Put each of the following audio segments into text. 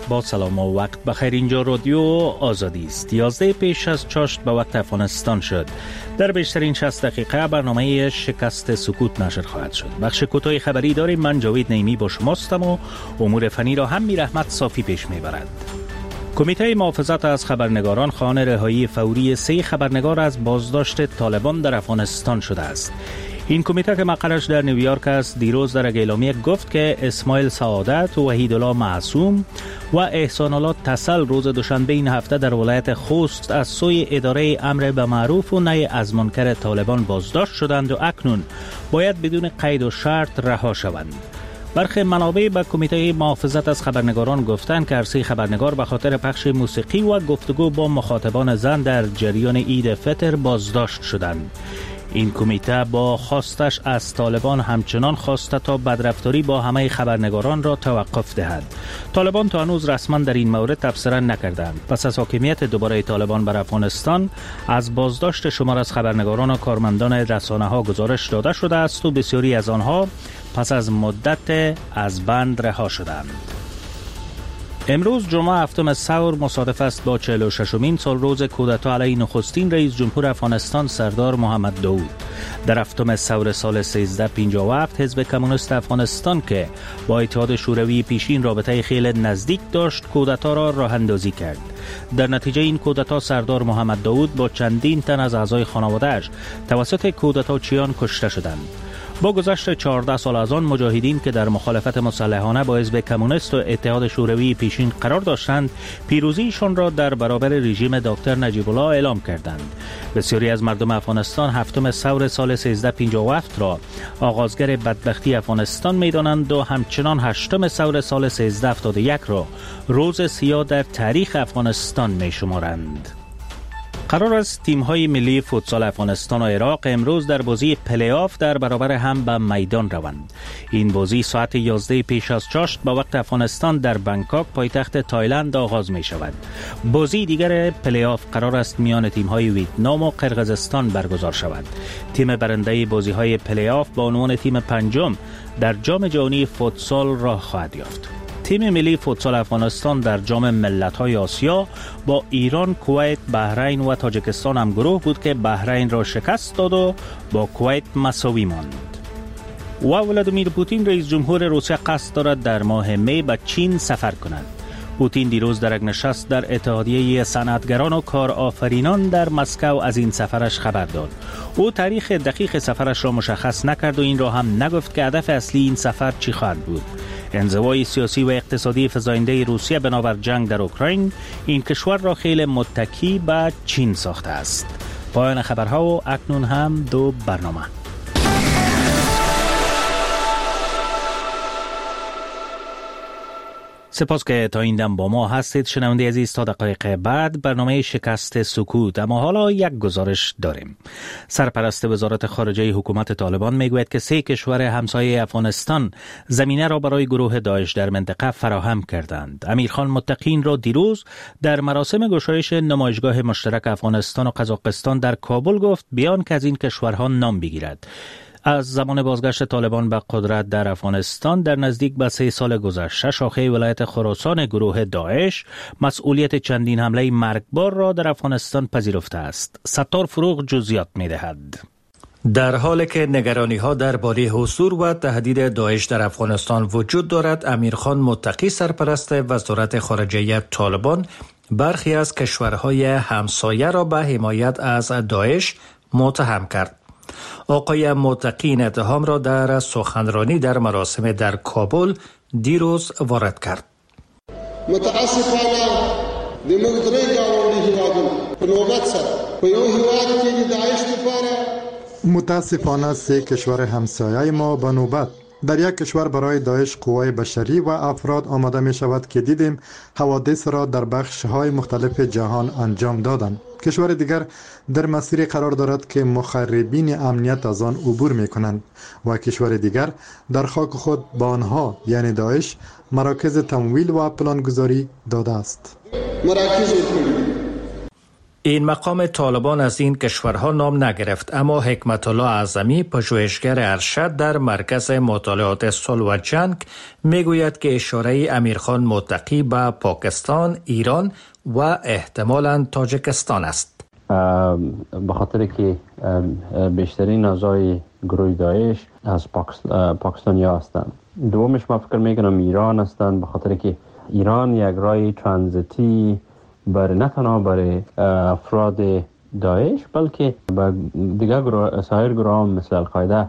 با سلام و وقت بخیر. اینجا رادیو آزادی است. 11 پیش از چاشت به وقت افغانستان شد. در بیشترین 60 دقیقه برنامه شکست سکوت نشر خواهد شد. بخش کوتاه خبری داریم. من جاوید نعیمی با شماستم و امور فنی را هم میر احمد صافی پیش میبرد. کمیته محافظت از خبرنگاران خواهان رهایی فوری 3 خبرنگار از بازداشت طالبان در افغانستان شده است. این کمیته که مقرش در نیویورک است دیروز در اعلامیه گفت که اسماعیل سعادت، وحیدالله معصوم و احسان الله تسل روز دوشنبه این هفته در ولایت خوست از سوی اداره امر به معروف و نهی از منکر طالبان بازداشت شدند و اکنون باید بدون قید و شرط رها شوند. برخی منابع به کمیته محافظت از خبرنگاران گفتند که هر 3 خبرنگار به خاطر پخش موسیقی و گفتگو با مخاطبان زن در جریان عید فطر بازداشت شدند. این کمیته با خواستش از طالبان همچنان خواسته تا بدرفتاری با همه خبرنگاران را توقف دهد. طالبان تا هنوز رسما در این مورد تبصره نکردند. پس از حاکمیت دوباره طالبان بر افغانستان از بازداشت شمار از خبرنگاران و کارمندان رسانه‌ها گزارش داده شده است و بسیاری از آنها پس از مدت از بند رها شدند. امروز جمعه 7 ثور مصادف است با 46مین سالروز کودتا علیه نخستین رئیس جمهور افغانستان سردار محمد داود. در 7 ثور سال 1357 حزب کمونیست افغانستان که با اتحاد شوروی پیشین رابطه خیلی نزدیک داشت کودتا را راه اندازی کرد. در نتیجه این کودتا سردار محمد داود با چندین تن از اعضای خانواده‌اش توسط کودتاچیان کشته شدند. با گذشت 14 سال از آن مجاهدین که در مخالفت مسلحانه با حزب کمونیست و اتحاد شوروی پیشین قرار داشتند پیروزیشان را در برابر رژیم دکتر نجیب الله اعلام کردند. بسیاری از مردم افغانستان 7 ثور سال 1357 را آغازگر بدبختی افغانستان می‌دانند و همچنان 8 ثور سال 1371 را روز سیاه در تاریخ افغانستان می‌شمارند. قرار است تیم‌های ملی فوتسال افغانستان و عراق امروز در بازی پلی آف در برابر هم به میدان روند. این بازی ساعت 11 پیش از چاشت به وقت افغانستان در بانکوک پایتخت تایلند آغاز می شود. بازی دیگر پلی آف قرار است میان تیم‌های ویتنام و قرقیزستان برگزار شود. تیم برنده بازی‌های پلی آف با عنوان تیم پنجم در جام جهانی فوتسال راه خواهد یافت. تیم ملی فوتسال افغانستان در جام ملت‌های آسیا با ایران، کویت، بحرین و تاجیکستان هم گروه بود که بحرین را شکست داد و با کویت مساوی ماند. و ولادیمیر پوتین رئیس جمهور روسیه قصد دارد در ماه می به چین سفر کند. پوتین دیروز در یک نشست در اتحادیه صنعتگران و کارآفرینان در مسکو از این سفرش خبر داد. او تاریخ دقیق سفرش را مشخص نکرد و این را هم نگفت که هدف اصلی این سفر چی خواهد بود. انزوای سیاسی و اقتصادی فزاینده روسیه بنابر جنگ در اوکراین این کشور را خیلی متکی به چین ساخته است. پایان خبرها و اکنون هم 2 برنامه. سپاس که تا این دم با ما هستید. شنونده عزیز تا دقایق بعد برنامه شکست سکوت. اما حالا یک گزارش داریم. سرپرست وزارت خارجه حکومت طالبان میگوید که 3 کشور همسایه افغانستان زمینه را برای گروه داعش در منطقه فراهم کردند. امیرخان متقین را دیروز در مراسم گشایش نمایشگاه مشترک افغانستان و قزاقستان در کابل گفت بیان که از این کشورها نام بگیرد. از زمان بازگشت طالبان به قدرت در افغانستان در نزدیک به 3 سال گذشته شاخه ولایت خراسان گروه داعش مسئولیت چندین حمله مرگبار را در افغانستان پذیرفته است. ستار فروغ جزئیات می‌دهد. در حالی که نگرانی‌ها درباره حضور و تهدید داعش در افغانستان وجود دارد، امیرخان متقی سرپرست وزارت خارجه طالبان برخی از کشورهای همسایه را به حمایت از داعش متهم کرد. آقای متقی این اتهام را در سخنرانی در مراسم در کابل دیروز وارد کرد. متاسفانه د موږ درې ګاونډي هیوادونه په نوبت سره په یو هیواد کې د داعش لپاره متاسفانه 3 کشور همسایه ما به نوبت در یک کشور برای داعش قوای بشری و افراد آماده می شود که دیدیم حوادث را در بخش‌های مختلف جهان انجام دادند. کشور دیگر در مسیر قرار دارد که مخربین امنیت از آن عبور می کنند و کشور دیگر در خاک خود با آنها یعنی داعش مراکز تمویل و پلانگذاری داده است. این مقام طالبان از این کشورها نام نگرفت، اما حکمت الله اعظمی پژوهشگر ارشد در مرکز مطالعات صلح و جنگ میگوید که اشاره امیرخان متقی به پاکستان، ایران و احتمالاً تاجیکستان است. به خاطر که بیشترین اعضای گروه داعش از پاکستانی هستند. دومش ما فکر میکنم ایران هستند، به خاطر که ایران یک راه ترانزیتی نه تنها برای افراد داعش بلکه دیگر سایر گروه هم مثل القاعده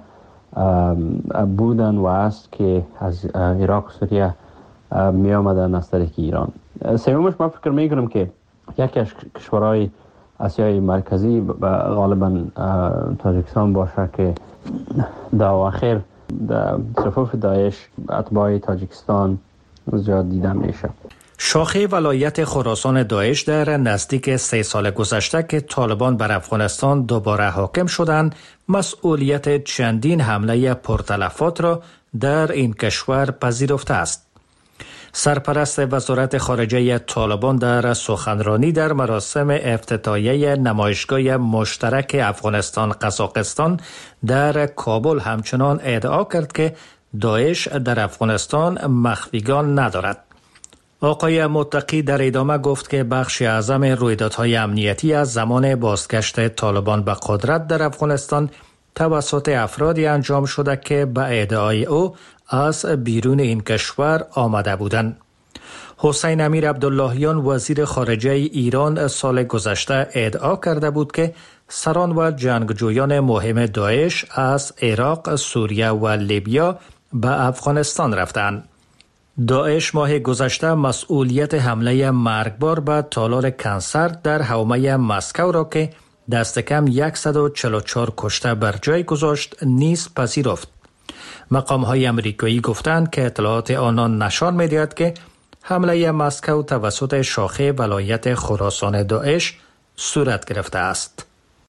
بودن و است که از عراق و سوریه می آمدن از طریق ایران. سومش ما فکر می کنم که یکی از کشورهای آسیای مرکزی غالبا تاجیکستان باشه که در اواخر در صفوف داعش اتباع تاجیکستان زیاد دیده میشه. شاخه ولایت خراسان داعش در نزدیک 3 سال گذشته که طالبان بر افغانستان دوباره حاکم شدند، مسئولیت چندین حمله پرتلفات را در این کشور پذیرفته است. سرپرست وزارت خارجه طالبان در سخنرانی در مراسم افتتاحیه نمایشگاه مشترک افغانستان قزاقستان در کابل همچنان ادعا کرد که داعش در افغانستان مخفیگان ندارد. آقای متقی در ادامه گفت که بخش اعظم رویدادهای امنیتی از زمان بازگشت طالبان به قدرت در افغانستان توسط افرادی انجام شده که به ادعای او از بیرون این کشور آمده بودند. حسین امیر عبداللهیان وزیر خارجه ایران سال گذشته ادعا کرده بود که سران و جنگجویان مهم داعش از عراق، سوریه و لیبیا به افغانستان رفتند. داعش ماه گذشته مسئولیت حمله مرگبار به تالار کنسر در حومه مسکو را که دست کم 144 کشته بر جای گذاشت نیز پذیرفت. مقام‌های امریکایی گفتند که اطلاعات آنان نشان می‌دهد که حمله مسکو توسط شاخه ولایت خراسان داعش صورت گرفته است.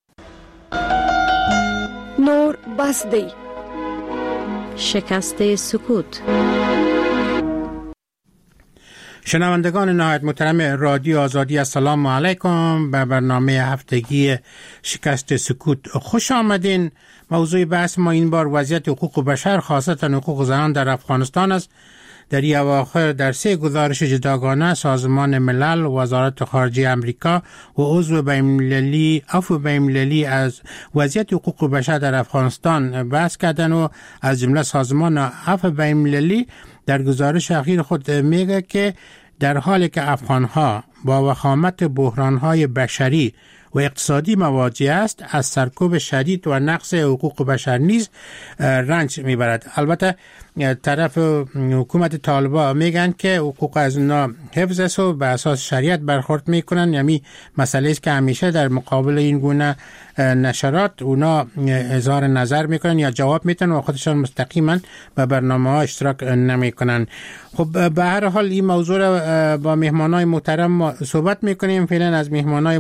نور بسدی شکست سکوت. شنوندگان نهایت محترم رادیو آزادی، السلام علیکم. به برنامه هفتگی شکست سکوت خوش آمدین. موضوع بحث ما این بار وضعیت حقوق بشر، خاصتا حقوق زنان در افغانستان است. در این اواخر در 3 گزارش جداگانه سازمان ملل، وزارت خارجه امریکا و عضو بین‌المللی از وضعیت حقوق بشر در افغانستان بحث کردن و از جمله سازمان عفو بین‌المللی در گزارش اخیر خود میگه که در حالی که افغانها با وخامت بحرانهای بشری و اقتصادی مواجه است، از سرکوب شدید و نقض حقوق بشر نیز رنج میبرد. البته طرف حکومت طالبان میگن که حقوق از اونا حفظ است و به اساس شریعت برخورد میکنن. یعنی مسئله است که همیشه در مقابل این گونه نشرات اونا اظهار نظر میکنن یا جواب میتن و خودشان مستقیما به برنامه ها اشتراک نمیکنن. خب به هر حال این موضوع را با مهمانای محترم ما صحبت میکنیم. فعلا از مهمانای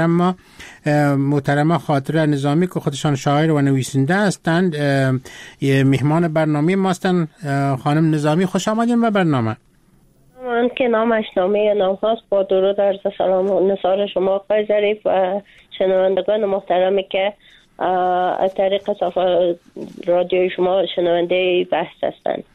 محترم خاطره نظامی که خودشان شاعر و نویسنده هستند مهمان برنامه ما هستند. خانم نظامی خوش آمدین به برنامه. من که نامش نامه نام هاست، با درود عرض سلام و نثار شما آقای ظریف و شنوندگان محترمی که از طریق رادیوی شما شنونده بحث هستند.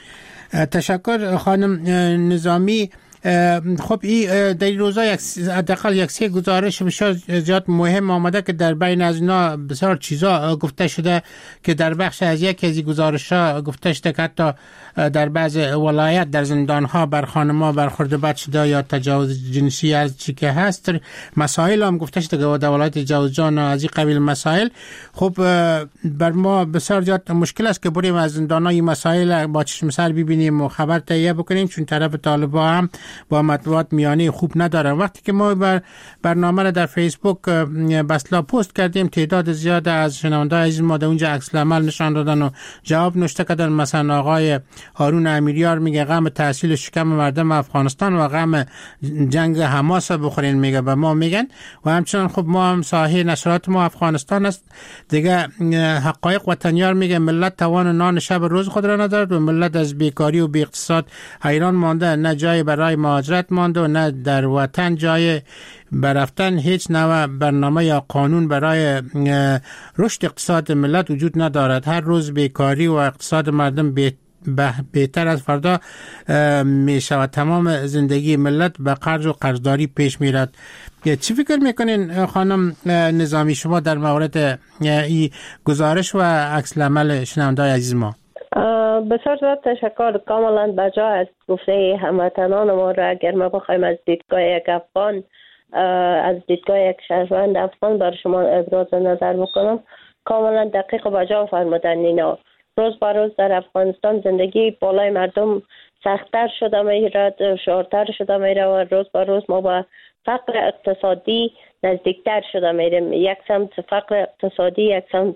تشکر خانم نظامی. خب این در روزا حداقل 1-3 گزارش بسیار زیاد مهم آمده که در بین از اینا بسیار چیزا گفته شده که در بخش از یک از گزارش‌ها گفته شده که حتی در بعض ولایت در زندان‌ها بر خانم‌ها برخورد بد شده یا تجاوز جنسی از چی که هست. مسائل هم گفته شده که در ولایت جوزجان از این قبیل مسائل. خب بر ما بسیار زیاد مشکل است که بریم از زندان‌ها این مسائل با چشم سر ببینیم و خبر تهیه بکنیم، چون طرف طالبان هم با مطبوعات میانه خوب نداره. وقتی که ما برنامه را در فیسبوک بسلا پست کردیم، تعداد زیاد از شنونده‌های عزیز ما در اونجا عکس العمل نشان دادن و جواب نوشته کردن. مثلا آقای هارون امیریار میگه غم تحصیل شکم مردم افغانستان و غم جنگ حماس بخورین میگه به ما میگن. و همچنان خب ما هم ساحه نشرات ما افغانستان است دیگه. حقایق وطنیار میگه ملت توان نان شب روز خود را ندارد و ملت از بیکاری و بی اقتصاد حیران مانده، نه جای برای مهاجرت ماند و نه در وطن جای برفتن. هیچ نوع برنامه یا قانون برای رشد اقتصاد ملت وجود ندارد. هر روز بیکاری و اقتصاد مردم بهتر از فردا می شود. تمام زندگی ملت به قرض و قرضداری پیش می رد. چی فکر میکنین خانم نظامی شما در مورد این گزارش و عکس العمل شنونده‌های عزیز ما؟ بسیار زیاد تشکر. کاملا بجا است گفته هموطنان ما را. اگر ما بخوایم از دیدگاه یک افغان، از دیدگاه یک شهروند افغان بر شما ابراز نظر بکنم، کاملا دقیق و بجا فرمودن اینا. روز به روز در افغانستان زندگی بالای مردم سخت‌تر شده میرد، دشوارتر شده میره و روز به روز ما با فقر اقتصادی نزدیکتر شده میریم. یک سمت فقر اقتصادی، یک سمت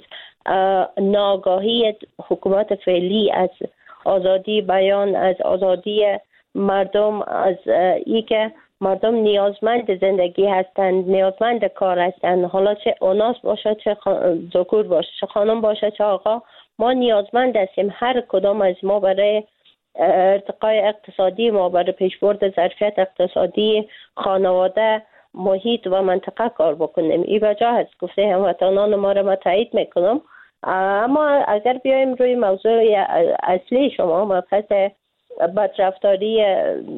ناآگاهی حکومت فعلی از آزادی بیان، از آزادی مردم، از اینکه مردم نیازمند زندگی هستند، نیازمند کار هستند. حالا چه اوناس باشه، چه ذکور باشه، چه خانم باشه، چه آقا، ما نیازمند هستیم. هر کدام از ما برای ارتقای اقتصادی ما، برای پیشبرد ظرفیت اقتصادی خانواده، محیط و منطقه کار بکنیم. این وجه هست گفته هموطنان ما را من تایید میکنم. اما اگر بیایم روی موضوع اصلی شما، مبحث بدرفتاری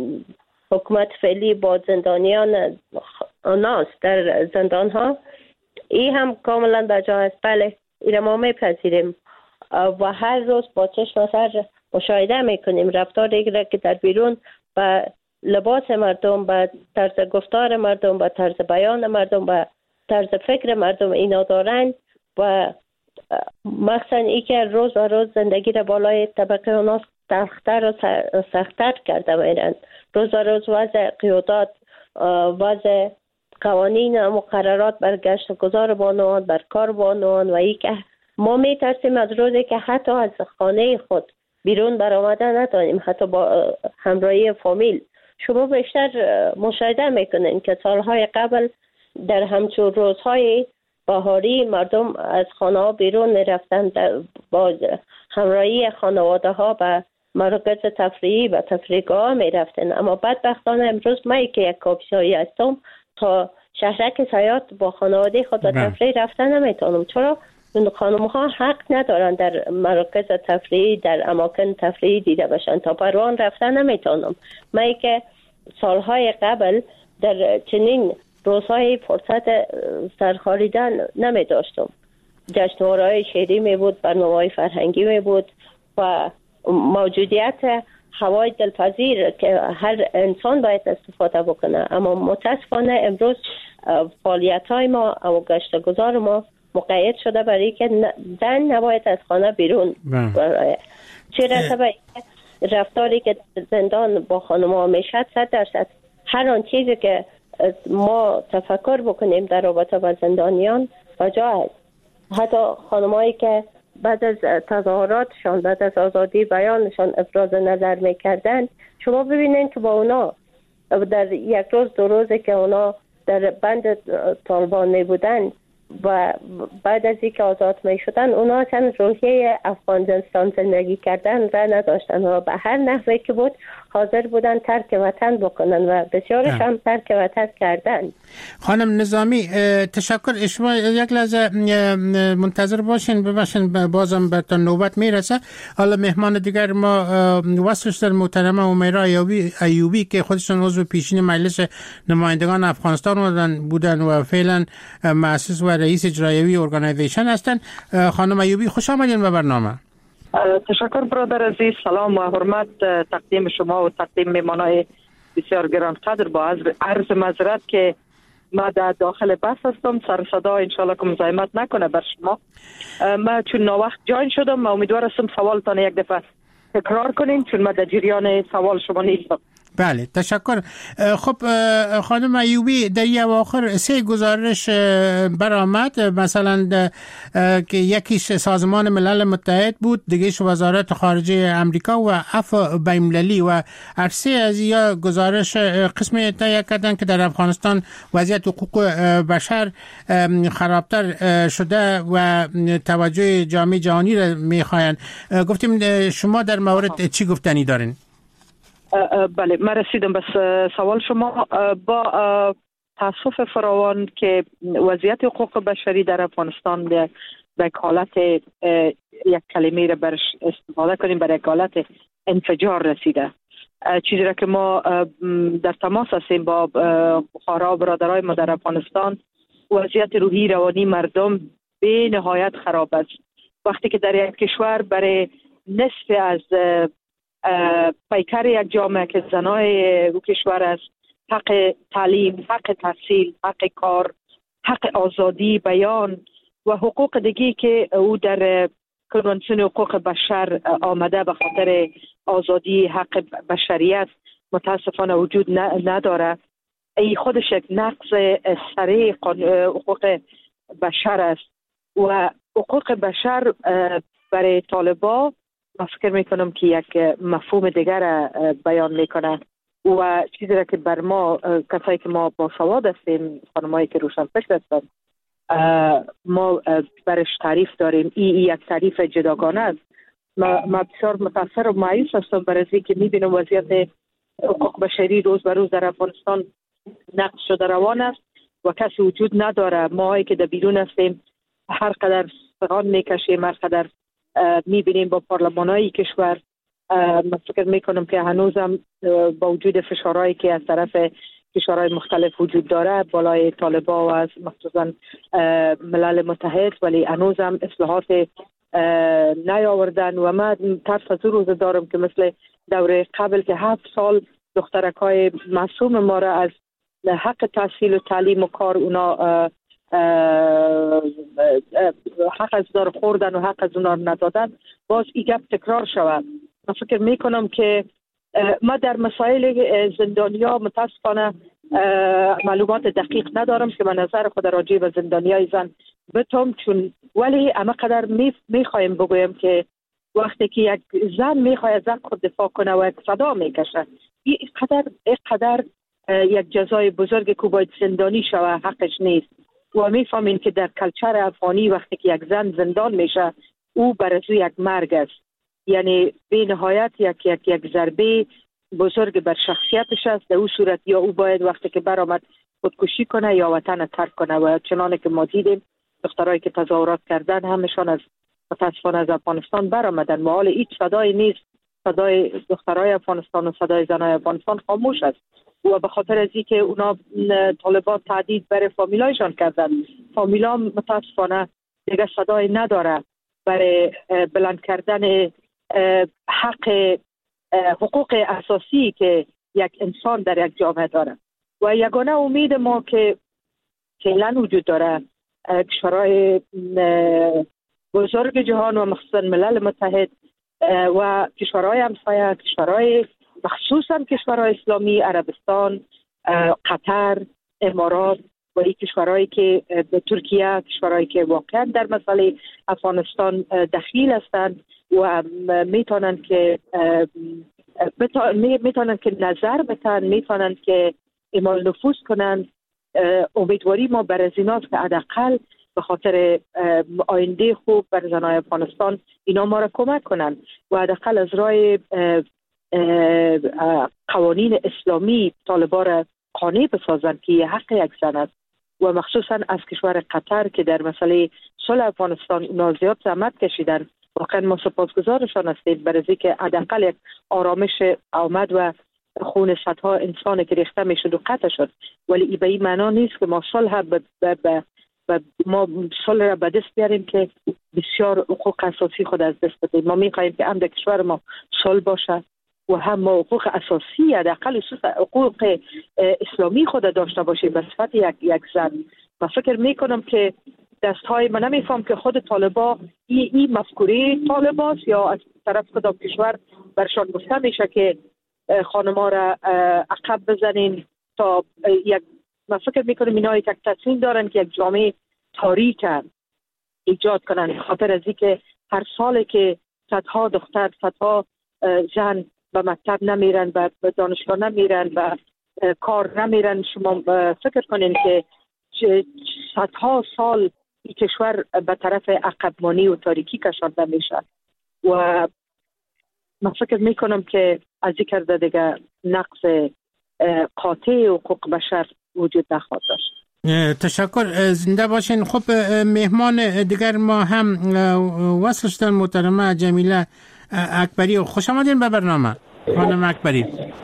حکومت فعلی با زندانیان ناس در زندان ها، این هم کاملا بجا است. بله، این ما میپذیریم و هر روز با چشم سر مشاهده میکنیم رفتاری که در بیرون با لباس مردم، با طرز گفتار مردم، با طرز بیان مردم، با طرز فکر مردم اینا دارند و مخصوصا ای که روز و روز زندگی را بالای طبقه اوناس سخت‌تر و سخت‌تر کرده میرند. روز و روز وضع قیادات، وضع قوانین و مقررات بر گشت و گذار بانوان، بر کار بانوان و ای که ما میترسیم از روزی که حتی از خانه خود بیرون برآمده نتونیم، حتی با همراهی فامیل. شما بیشتر مشاهده میکنین که سالهای قبل در همچون روزهای بهاری مردم از خانه ها بیرون میرفتن با همراهی خانواده ها به مراکز تفریحی و تفریحگاه میرفتن. اما بدبختانه امروز من که یک کاپیسایی هستم تا شهرک سیاد با خانواده خود به تفریح رفتن نمیتونم. چرا؟ خانم ها حق ندارن در مراکز تفریحی، در اماکن تفریحی دیده باشن. تا پروان رفتن نمیتونم. من که سالهای قبل در چنین روزهای فرصت سرخاریدن نمی داشتم. جشنواره‌های شعری می بود، برنامه‌های فرهنگی می بود و موجودیت هوای دلپذیر که هر انسان باید استفاده بکنه. اما متاسفانه امروز فعالیت‌های ما و گشت و گذار ما مقید شده برای که زن نباید از خانه بیرون برای چه رسه رفتاری که زندان با خانم‌ها میشد 100% هر آن چیزی که ما تفکر بکنیم در رابطه با زندانیان بجا است. حتی خانمایی که بعد از تظاهراتشان، بعد از آزادی بیانشان ابراز نظر میکردن، شما ببینید که با اونا در یک روز دو روزی که اونا در بند طالبان می بودن و بعد از اینکه آزاد می شدن، اونا اصلا روحیه افغانستان زندگی کردن را نداشتن و به هر نحوی که بود حاضر بودن ترک وطن بکنن و بسیارش هم ترک وطن کردن. خانم نظامی تشکر. شما یک لحظه منتظر باشین، ببخشین بازم به تا نوبت میرسه. حالا مهمان دیگر ما وصلش در محترمه امیرا ایوبی که خودشون عضو پیشین مجلس نمایندگان افغانستان بودن و فعلا مؤسس و رئیس اجرایی ارگانایزیشن هستن. خانم ایوبی خوش آمدین به برنامه. تشکر برادر عزیز. سلام و حرمت تقدیم شما و تقدیم مهمانای بسیار گرانقدر. با عرض معذرت که ما در داخل بس هستم، سر صدا انشالله که مزاحمت نکنه بر شما. ما چون ناوقت جاین شدم، ما امیدوار هستم سوالتان یک دفعه تکرار کنین چون ما در جریان سوال شما نیستم. بله تشکر. خب خانم ایوبی، در اواخر 3 گزارش برآمد، مثلا که یکیش سازمان ملل متحد بود، دیگهش وزارت خارجه امریکا و عفو بین‌المللی و عرصه از یا گزارش قسمی تهیه کردن که در افغانستان وضعیت حقوق بشر خرابتر شده و توجه جامعه جهانی را میخواین. گفتیم شما در مورد چی گفتنی دارین؟ بله، من رسیدم بس سوال شما. با تاسف فراوان که وضعیت حقوق بشری در افغانستان به حالت یک کلمه را برش استفاده کنیم، برای حالت انفجار رسیده. چیزی را که ما در تماس هستیم با خارا و برادرای ما در افغانستان، وضعیت روحی روانی مردم به نهایت خراب است. وقتی که در یک کشور برای نصف از پیکر یک جامعه که زنای او کشور است، حق تعلیم، حق تحصیل، حق کار، حق آزادی بیان و حقوق دیگی که او در کنوانسیون حقوق بشر آمده به خاطر آزادی حق بشریت متاسفانه وجود نداره، ای خودش یک نقض سریع حقوق بشر است. و حقوق بشر برای طالبا من فکر میکنم که یک مفهوم دیگر بیان میکنه و چیزی را که بر ما کسایی که ما با سواد هستیم، خانمایی که روشن فکر هستن، ما برش تعریف داریم. یک تعریف جداگانه است. ما بسیار متاثر و مایوس هستم برای اینکه میبینم وضعیت حقوق بشری روز به روز در افغانستان نقض شده روان است و کسی وجود نداره. ما که در بیرون هستیم هر قدر سغان میکشیم، هر قدر میبینیم با پارلمانای کشور. من فکر میکنم که هنوزم با وجود فشارهایی که از طرف کشورهای مختلف وجود داره بالای طالبا و از مخصوصا ملل متحد، ولی هنوزم اصلاحات نیاوردن و من ترس از روز دارم که مثل دوره قبل که 7 سال دخترکای معصوم ما را از حق تحصیل و تعلیم و کار اونا حق از دار خوردن و حق از اونا ندادن، باز این گپ تکرار شود. من فکر میکنم که ما در مسائل زندانیا متاسفانه معلومات دقیق ندارم که من نظر خود راجع به زندانیای زن بتم، چون ولی اما قدر میخوایم بگویم که وقتی که یک زن میخواد از حق خود دفاع کنه و یک صدا میکشه، این قدر یک جزای بزرگ که باید زندانی شوه حقش نیست. و میفهمین که در کلچر افغانی وقتی که یک زن زندان میشه او برای یک مرگ است، یعنی به نهایت یک ضربه بزرگ بر شخصیتش است. در او صورت یا او باید وقتی که برآمد خودکشی کنه یا وطن ترک کنه. و چنانه که ما دیدیم دخترایی که تظاهرات کردن همشان از متاسفانه از افغانستان برآمدن و حال هیچ صدای نیست. صدای دخترای افغانستان و صدای زنای افغانستان خاموش است و به خاطر از اینکه اونا طالبان تهدید برای فامیلایشان کردن، فامیلا متاسفانه دیگه صدای نداره برای بلند کردن حقوق اساسی که یک انسان در یک جامعه داره. و یگانه امید ما که فعلا وجود داره کشورهای بزرگ جهان و مخصوصا ملل متحد و کشورهای همسایه، کشورهای مخصوصا کشورهای اسلامی، عربستان، قطر، امارات و این کشورهایی که ترکیه، کشورهایی که واقعا در مسئله افغانستان دخیل هستند و میتونن که نظر بتن، میتونن که اعمال نفوذ کنن. امیدواری ما بر از ایناست که حداقل به خاطر آینده خوب بر زنای افغانستان اینا ما را کمک کنن و حداقل از راه قوانین اسلامی طالبان را قانع بسازن که حق یک زن است. و مخصوصا از کشور قطر که در مسئله صلح افغانستان اونا زیاد زحمت کشیدن، واقعا ما سپاسگزارشان هستیم برای اینکه حداقل یک آرامش آمد و خون صدها انسان که ریخته میشد و قطع شد. ولی این به این معنا نیست که ما صلح را به دست بیاریم که بسیار حقوق اساسی خود از دست بدیم. ما میخواهیم که هم در کشور ما صلح باشه و هم ما حقوق اساسی حداقل حقوق اسلامی خود داشته باشیم به صفت یک زن. من فکر میکنم که دستهای من نمیفهم که خود طالبا این مفکوره طالباست یا از طرف کدام کشور برشان گفته میشه که خانم‌ها را عقب بزنین تا یک. من فکر میکنم اینا یک تصمیم دارن که یک جامعه تاریک ایجاد کنن، خاطر از اینکه هر سال که صدها دختر، صدها زن به مکتب نمیرن، به دانشگاه نمیرن، به کار نمیرن. شما فکر کنین که صدها سال این کشور به طرف عقبمانی و تاریکی کشانده میشه و من فکر میکنم که از این کرده دیگه نقض قاطع حقوق بشر وجود نخواهد داشت. تشکر، زنده باشین. خب مهمان دیگر ما هم وصل شدن، محترمه جمیله اکبری. خوش آمدین به برنامه خانم اکبری.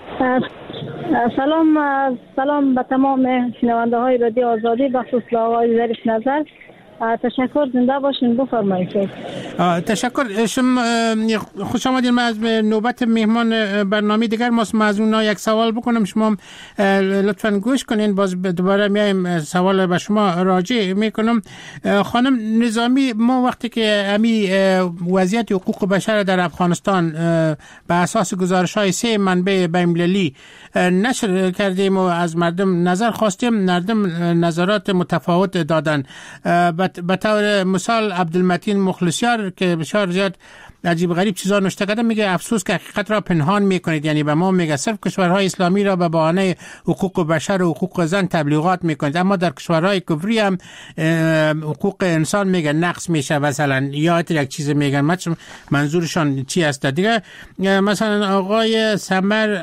سلام به تمام شنونده های رادیو آزادی، بخصوص آقای ظریف نظر. تشکر، زنده باشین. بفرمایید. تشکر. شما خوش آمدین. من از نوبت مهمان برنامه دیگر ماست. از اونها یک سوال بکنم، شما لطفاً گوش کنین. باز دوباره میایم سوال به شما راجع میکنم. خانم نظامی، ما وقتی که امی وضعیت حقوق بشر در افغانستان به اساس گزارش‌های 3 منبع بین‌المللی نشر کردیم و از مردم نظر خواستیم، مردم نظرات متفاوت دادن. به طور مثال عبدالمتین مخلصیار که بسیار زیاد عجیب غریب چیزا نوشته کرده، میگه افسوس که حقیقت را پنهان میکنید. یعنی به ما میگه صرف کشورهای اسلامی را به بهانه حقوق بشر و حقوق زن تبلیغات میکنید، اما در کشورهای کفری هم حقوق انسان میگه نقض میشه مثلا، یا یک چیز میگن. منظورشان چی است دیگه؟ مثلا آقای سمر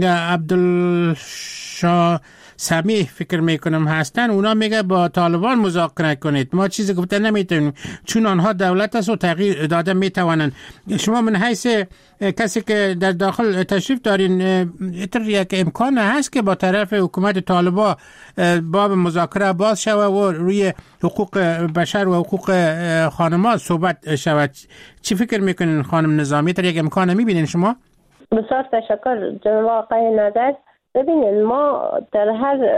عبدالشاه سمیح فکر میکنم هستن، اونا میگه با طالبان مذاکره کنید. ما چیزی گفته نمیتونیم چون آنها دولت است و تغییر داده میتوانند. شما من حیث کسی که در داخل تشریف دارین، یک امکان هست که با طرف حکومت طالبان باب مذاکره باز شود و روی حقوق بشر و حقوق خانم‌ها صحبت شود؟ چی فکر میکنین خانم نظامی؟ در یک امکان میبینین شما؟ بسیار تشکر جناب آقای نظر. ببینید، ما در هر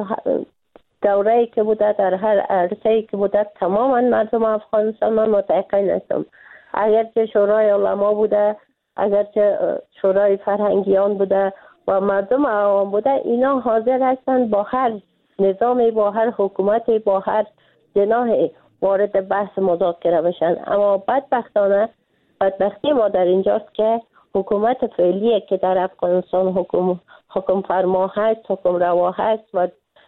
دوره‌ای که بوده، در هر عرصه‌ای که بوده، تماما مردم افغانستان من متعهد هستم. اگرچه شورای علما بوده، اگرچه شورای فرهنگیان بوده و مردم عوام بوده، اینا حاضر هستند با هر نظامی، با هر حکومتی، با هر جناحی وارد بحث مذاکره بشن. اما بدبختی ما در اینجاست که حکومت فعلی که در افغانستان حکم فرما هست، حکم روا هست و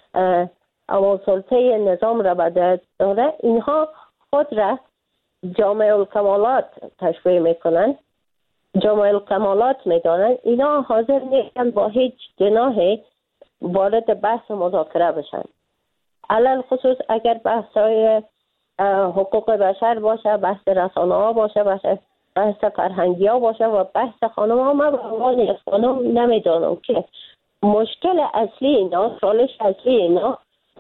اما سلطه نظام را به دست داره، اینها خود را جامع الکمالات تشبیه میکنن، جامع الکمالات میدانن. اینا حاضر نیستن با هیچ جناحی وارد بحث مذاکره بشن. علل خصوص اگر بحث‌های حقوق بشر باشه، بحث رسانه ها باشه، بحث فرهنگی ها باشه و بحث خانم ها، من به عنوان خانم نمیدانم که مشکل اصلی اینا، چالش اصلی اینا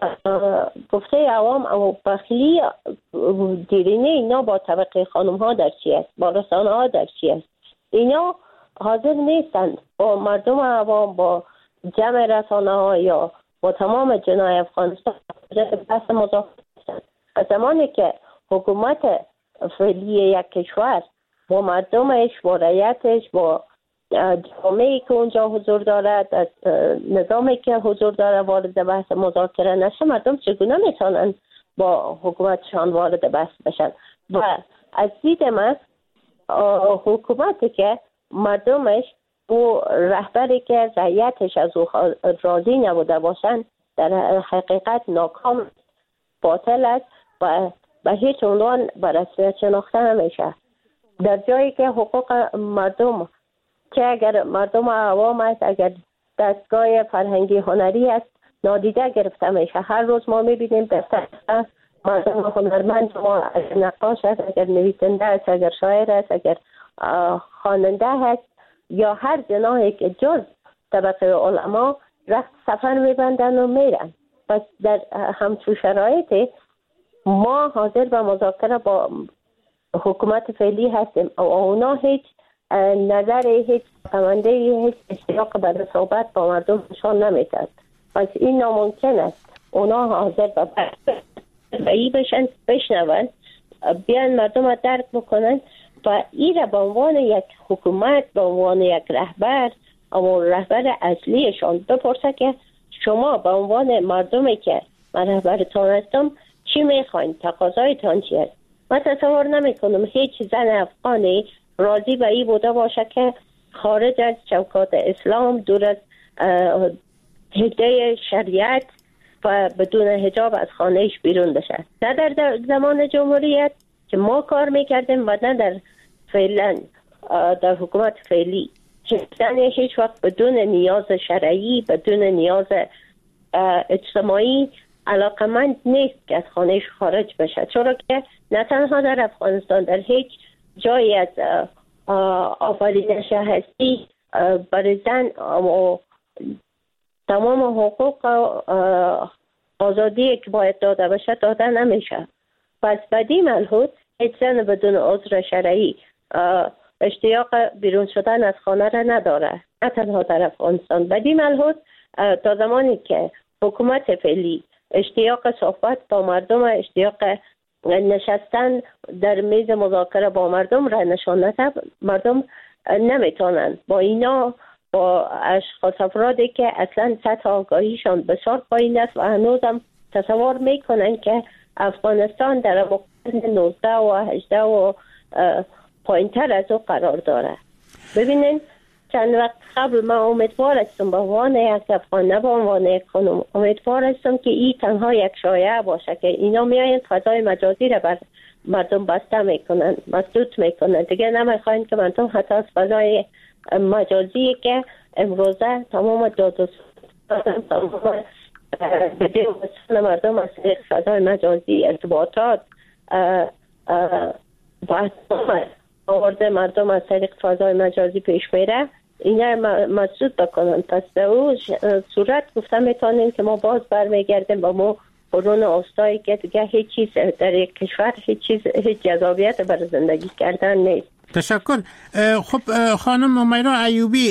گفته عوام اما بخلی دیرینه اینا با طبقه خانم ها در چی است، با رسانه ها در چی است. اینا حاضر نیستند با مردم عوام، با جمع رسانه ها یا با تمام جنای افغانستان بحث مذاکره کنند. از زمانی که حکومت فعلی یک کشور با مردمش، با رعیتش، با جامعه‌ای که اونجا حضور دارد، نظامی که حضور داره وارد بحث مذاکره نشه، مردم چگونه میتونن با حکومتشان وارد بحث بشن؟ و از دید من حکومتی که مردمش با رهبری که رعیتش از او راضی نبوده باشن در حقیقت ناکام، باطل است و به هیچ عنوان به رسمیت شناخته نمیشه. در جایی که حقوق مردم، که اگر مردم عوام است، اگر دستگاه فرهنگی هنری است، نادیده گرفته میشه. هر روز ما میبینیم در مردم هنرمند، ما اگر نقاش است، اگر نویسنده است، اگر شاعر است، اگر خواننده است یا هر جناحی که جز طبقه علما رخت سفر میبندن و میرن. پس در همچون شرایطی ما حاضر به مذاکره با حکومت فعلی هستیم و اونا هیچ نظر، هیچ کمانده، هیچ اشتیاق برای صحبت با مردم نشان نمیدهد. پس این ناممکن است. اونا حاضر به ای بشن، بشنون، بیان مردم را درک بکنن و این را به عنوان یک حکومت، به عنوان یک رهبر، اما رهبر اصلیشان بپرسه که شما به عنوان مردمی که من رهبرتان هستم چی میخواین؟ تقاضایتان چی است؟ من تصور نمی کنم هیچ زن افغانی راضی به این بوده باشه که خارج از چوکات اسلام، دور از حده شریعت و بدون حجاب از خانهش بیرون بشه. نه در زمان جمهوریت که ما کار میکردیم و نه در فعلا در حکومت فعلی. زن هیچ وقت بدون نیاز شرعی، بدون نیاز اجتماعی علاقمند نیست که از خانهش خارج بشه، چرا که نه تنها در افغانستان، در هیچ جایی از آفرینش هستی برای زن و تمام حقوق آزادی که باید داده بشه داده نمیشه. پس بدی ملحوظ هیچ زن بدون عذر شرعی اشتیاق بیرون شدن از خانه را نداره، نه تنها در افغانستان. بدی ملحوظ تا زمانی که حکومت فعلی اشتیاق صحبت با مردم، اشتیاق نشستن در میز مذاکره با مردم را نشان نده، مردم نمیتونن با اینا، با اشخاص افرادی که اصلا سطح آگاهیشان بسیار پایین است و هنوزم تصور میکنن که افغانستان در قرن 19 و 18 و پایینتر از او قرار داره. ببینین چند وقت قبل من امیدوار هستم به عنوان یک افغان، نه به عنوان یک خانم، امیدوار هستم که این تنها یک شایعه باشه که اینا میاین فضای مجازی را بر مردم بسته میکنن، مسدود میکنن، دیگه نمیخواین که مردم حتی از فضای مجازی که امروزه تمام تمام بدی و مردم از فضای مجازی ارتباطات بحث آورده مردم از طریق فضای مجازی پیش میره، اینا مسدود بکنن. پس در اون صورت گفته میتونیم که ما باز برمیگردیم با ما قرون اوستایی که دیگه هیچ چیز در یک کشور هیچ جذابیت برای زندگی کردن نیست. تشکر. خب خانم امیرا ایوبی،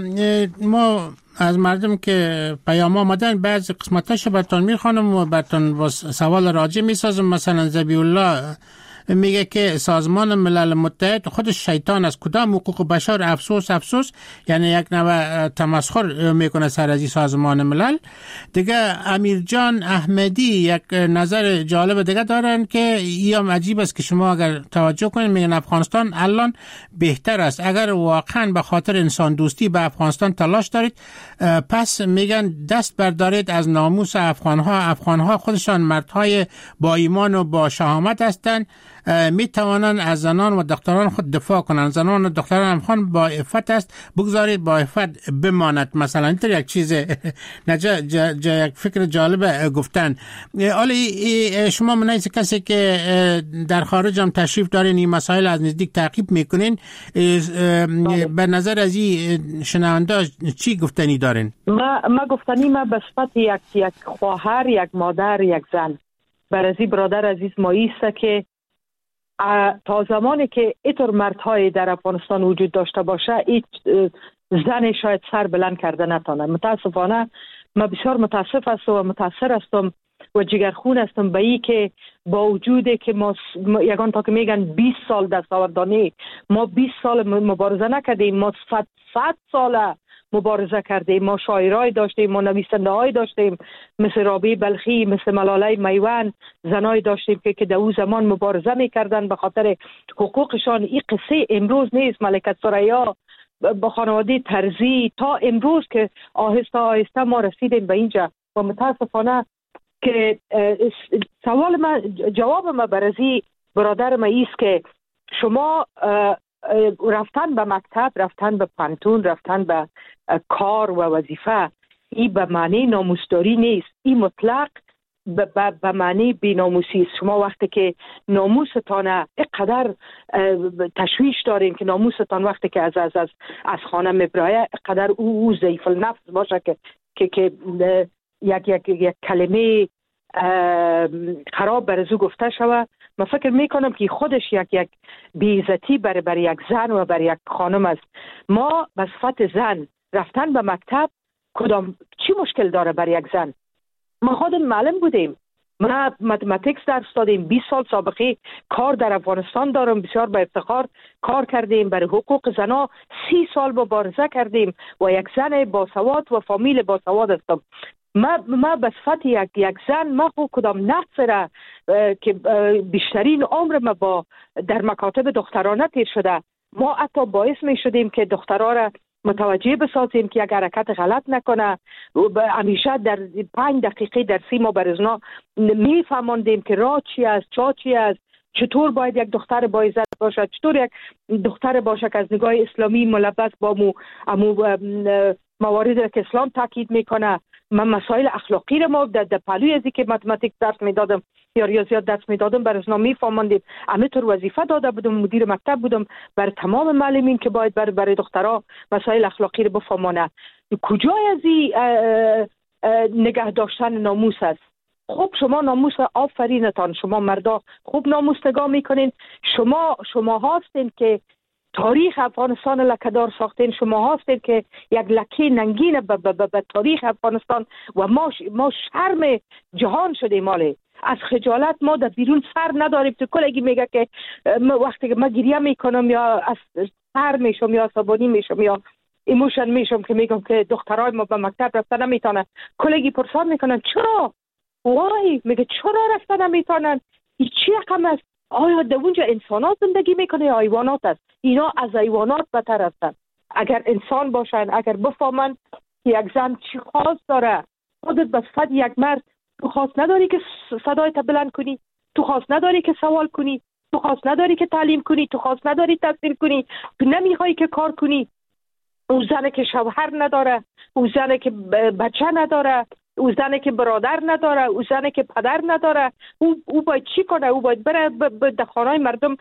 ما از مردم که پیام آمدن بعضی قسمتاش براتون میخوانم و براتون با سوال راجع میسازم. مثلا ذبیح الله میگه که سازمان ملل متحد خودش شیطان است، کدام حقوق بشر؟ افسوس، یعنی یک نوع تمسخر میکنه سر از سازمان ملل. دیگه امیرجان احمدی یک نظر جالب دیگه دارن که این عجیب است که شما اگر توجه کنید میگن افغانستان الان بهتر است. اگر واقعا به خاطر انسان دوستی به افغانستان تلاش دارید، پس میگن دست بردارید از ناموس افغانها خودشان مردهای با ایمان و با شهامت هستند، می توانند از زنان و دختران خود دفاع کنند. زنان و دختران افغان با عفت است، بگذارید با عفت بماند. مثلا اینطور یک چیز یک فکر جالب گفتن. حالا شما منیز کسی که در خارج هم تشریف دارین این مسائل از نزدیک تعقیب میکنین، به نظر از این شنونده چی گفتنی دارین؟ ما گفتنی ما به صفت یک خواهر، یک مادر، یک زن برازی برادر عزیز ما ایسته که تا زمانی که اینطور مردهای در افغانستان وجود داشته باشه، هیچ زن شاید سر بلند کرده نتانه. متاسفانه من بسیار متاسف هستم و متاثر هستم و جگرخون هستم به این که با وجودی که ما یگان تا که میگن 20 سال دستاوردانی، ما 20 سال مبارزه نکردیم، ما 100 سال مبارزه کردیم، ما شاعرای داشتیم، ما نویسنده های داشتیم مثل رابعه بلخی، مثل ملاله میوان، زنای داشتیم که در اون زمان مبارزه میکردن به خاطر حقوقشان. این قصه امروز نیست. ملکه ثریا با خانواده ترزی تا امروز که آهسته آهسته ما رسیدیم به اینجا. و متاسفانه که جواب ما برازی برادر ما ایست که شما رفتن به مکتب، رفتن به پانتون، رفتن به کار و وظیفه، این به معنی ناموسداری نیست. این مطلق به معنی بی‌ناموسی است. شما وقتی که ناموستان اینقدر تشویش دارین که ناموستان وقتی که از خانه میبرایه اینقدر او ضعیف النفس باشه که یک کلمه خراب برزو گفته شوه، من فکر میکنم که خودش یک بی‌عزتی برای یک زن و برای یک خانم است. ما به صفت زن رفتن به مکتب چی مشکل داره برای یک زن؟ ما خودم معلم بودیم، من متماتیکس درس دادیم، 20 سال سابقه کار در افغانستان دارم، بسیار با افتخار کار کردیم برای حقوق زنها، 30 سال مبارزه کردیم و یک زن باسواد و فامیل باسواد هستم. ما به صفت یک زن ما خود کدام نقص را که بیشترین عمر ما در مکاتب دخترانه تیر شده، ما حتی باعث می شدیم که دخترها را متوجه بسازیم که یک حرکت غلط نکنه. همیشه در 5 دقیقه درسی ما برزنا می فهماندیم که راه چی است، چا چی است، چطور باید یک دختر با عزت باشد، چطور یک دختر باشه که از نگاه اسلامی ملبس با مواردی که اسلام تاکید میکنه. من مسائل اخلاقی رو ما در پهلوی ازی که متماتیک درس میدادم یا ریاضیات درس میدادم بر اسنا میفهماندیم. همینطور وظیفه داده بودم، مدیر مکتب بودم بر تمام معلمین که باید برای دخترها مسائل اخلاقی رو بفهمانه. کجای ازی نگه داشتن ناموس است؟ خب شما ناموس آفرینتان، شما مردا خوب ناموس نگاه میکنین. شما هستین که تاریخ افغانستان لکه‌دار ساختین، شما هستین که یک لکه ننگین به تاریخ افغانستان و ما شرم جهان شدیم. ماله از خجالت ما در بیرون سر نداریم. تو کلگی میگه که وقتی که من گریه میکنم یا از سر میشم یا عصبانی میشم یا ایموشن میشم که میگم که دخترای ما به مکتب رفتن نمیتونن، کلگی پرسان میکنن چرا؟ وای میگه چرا رفتن نمیتونن؟ این چی رقم است؟ آیا در اونجا انسانات زندگی میکنه یا حیوانات است؟ اینا از حیوانات بدتر هستن. اگر انسان باشن، اگر بفهمن که یک زن چی خواست داره، خودت به صفت یک مرد تو خواست نداری که صدایت بلند کنی، تو خواست نداری که سوال کنی، تو خواست نداری که تعلیم کنی، تو خواست نداری تحصیل کنی، تو نمیخوای که کار کنی. او زنه که شوهر نداره، او زنه که بچه نداره، او زنه که برادر نداره، او زنه که پدر نداره، او باید چی کنه؟ او باید بره در خانه مردم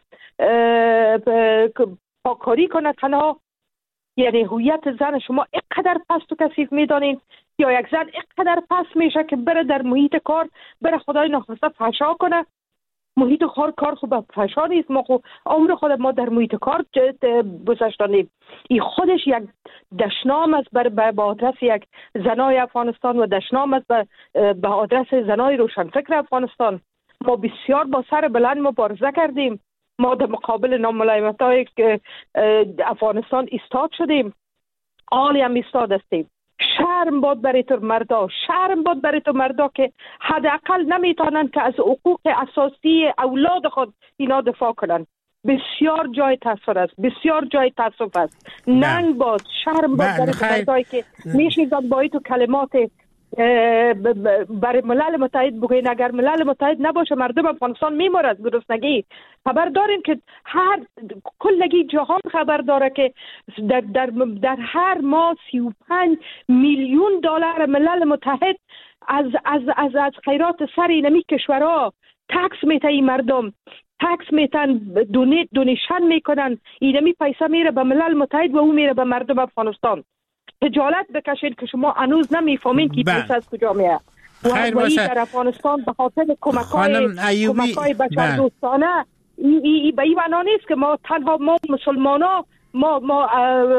پاکاری کنه تنها. یعنی هویت زن شما اینقدر پست و کثیف میدانین یا یک زن اینقدر پست میشه که بره در محیط کار بره خدای ناخواسته فحشا کنه. محیط کار خوب فحشا نیست. ما خب عمر خود ما در محیط کار گذشتانیم. این خودش یک دشنام است به آدرس یک زنای افغانستان و دشنام است به آدرس زنای روشنفکر افغانستان. ما بسیار با سر بلند مبارزه کردیم. ما در مقابل ناملایمت‌های افغانستان ایستاد شدیم. عالی هم ایستاد هستیم. شرم باد برای تو مردا، شرم باد برای تو مردا که حداقل نمیتونن که از حقوق اساسی اولاد خود اینا دفاع کنن. بسیار جای تأثیر است، بسیار جای تأسف است. ننگ باد، شرم باد برای تو مردایی که میشنیدن با تو کلمات برای ملل متحد بگوین اگر ملل متحد نباشه مردم افغانستان میمورد از گرسنگی. خبر داریم که کلگی جهان خبر داره که در هر ماه 35 میلیون دلار ملل متحد از خیرات سر اینمی کشورها تکس میته. این مردم تکس میتن، دونیشن میکنن، اینمی پیسه میره به ملل متحد و او میره به مردم افغانستان. خجالت بکشید که شما هنوز نمیفهمین که پیسه از کجا میاد. خیر باشه. در افغانستان به خاطر کمک‌های بشردوستانه ای به این معنا نیست که ما تنها ما مسلمانا ما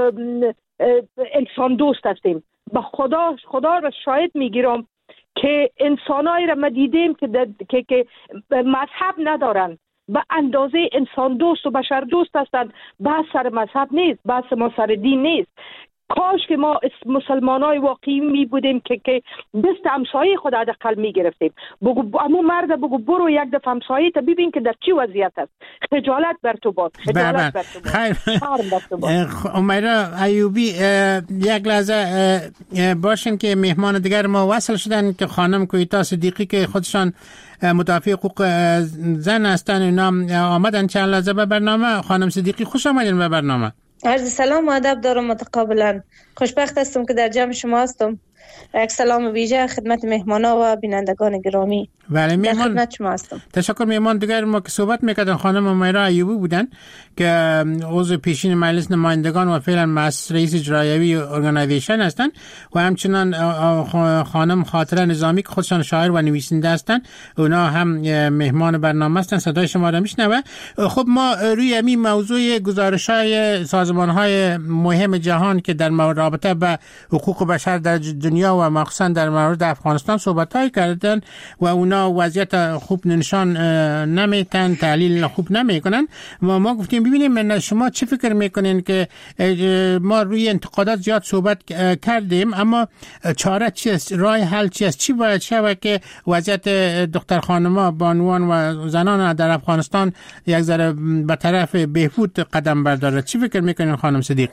انسان دوست هستیم. به خدا را شاهد میگیرم که انسانایی را ما دیدیم که مذهب ندارن، به اندازه انسان دوست و بشر دوست هستند. بحث سر مذهب نیست، بحث ما سر دین نیست. کاش که ما مسلمانای واقعی می بودیم که دست همسایه خود حداقل می گرفتیم. بگو امو مرد بگو برو یک دفعه همسایه تا ببین که در چی وضعیت است. خجالت بر تو باد، خجالت بر تو باد. امیرا ایوبی یک لحظه باشین که مهمان دیگر ما وصل شدن که خانم کویتا صدیقی که خودشان مدافع حقوق زن هستن، اینا آمدن چند لحظه به برنامه. خانم صدیقی خوش آمدین به برنامه. عرض سلام و ادب دارم متقابلا. خوشبخت هستم که در جمع شما هستم. یک سلام ویژه خدمت مهمانا و بینندگان گرامی. بله مهمان، خدمت شما هستم. تشکر. مهمان دیگر ما که صحبت میکردن خانم امیرا ایوبی بودن که عضو پیشین مجلس نمایندگان و فعلا رئیس اجرایی ارگانایزیشن هستند و همچنان خانم خاطره نظامی که خودشان شاعر و نویسنده هستند. اونا هم مهمان برنامه هستند. صدای شما را میشنوه. خب ما روی همین موضوع گزارش‌های سازمان‌های مهم جهان که در رابطه به حقوق بشر در دنیا و مخصوصا در مورد افغانستان صحبت‌های کردن و اونا وضعیت خوب نشان نمیتن، تحلیل خوب نمیکنن. ما گفتیم ببینیم شما چه فکر میکنین که ما روی انتقادات زیاد صحبت کردیم، اما چاره چی است؟ راه حل چی است؟ چی باید شود که وضعیت دختر خانما، بانوان و زنان در افغانستان یک ذره به طرف بهبود قدم برداره؟ چی فکر میکنین خانم صدیقی؟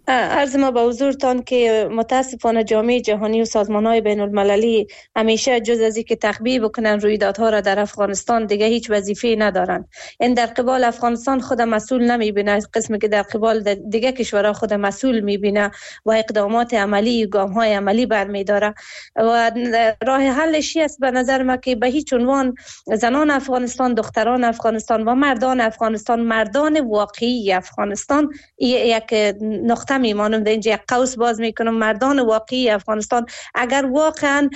عرض ما به حضورتان که متاسفانه جامعه جهانی و سازمان‌های بین المللی همیشه جز از اینکه تخبیه بکنن رویدادها را در افغانستان دیگه هیچ وظیفه‌ای ندارن. این در قبال افغانستان خود مسئول نمیبینه، قسمی که در قبال دیگه کشورها خود مسئول میبینه و اقدامات عملی، گام‌های عملی برمی‌داره و راه حلش است به نظر ما که به هیچ عنوان زنان افغانستان، دختران افغانستان و مردان افغانستان، مردان واقعی افغانستان، یک نقطه میمانم در اینجا، یک قوس باز میکنم، مردان واقعی افغانستان اگر واقعا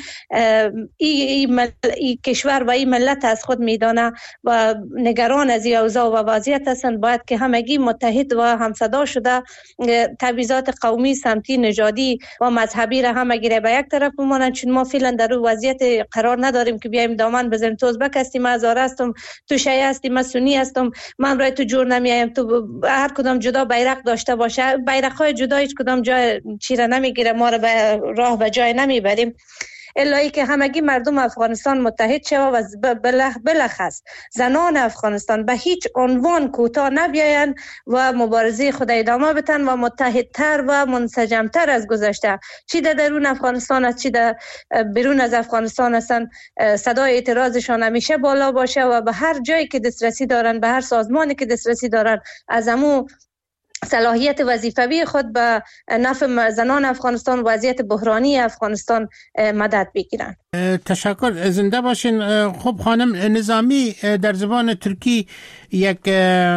این کشور و این ملت از خود میدانه و نگران از این اوضاع و وضعیت هستند، باید که همگی متحد و همصدا شده تبعیضات قومی، سمتی، نژادی و مذهبی را همگی به یک طرف بمانند. چون ما فعلا در اون وضعیت قرار نداریم که بیایم دامن بزنیم تو ازبک هستی، من هزاره هستم، تو شیعه هستی، من سنی هستم، من رای تو جور نمیایم، تو هر کدام جدا بیرق داشته باشه، بیرق‌های جدا هیچ کدام جای چیره نمیگیره، ما رو به راه به جای نمیبریم. الهی که همگی مردم افغانستان متحد شوه و بلخص زنان افغانستان به هیچ عنوان کوتاه نبیاین و مبارزه خود ادامه بدن و متحدتر و منسجمتر از گذشته، چی در درون افغانستان است چی در بیرون از افغانستان هستن، صدای اعتراضشان همیشه بالا باشه و به هر جایی که دسترسی دارن، به هر سازمانی که دسترسی دارن، از امو صلاحیت وظیفوی خود به نفع زنان افغانستان، وضعیت بحرانی افغانستان مدد بگیرن. تشکر، زنده باشین. خب خانم نظامی، در زبان ترکی یک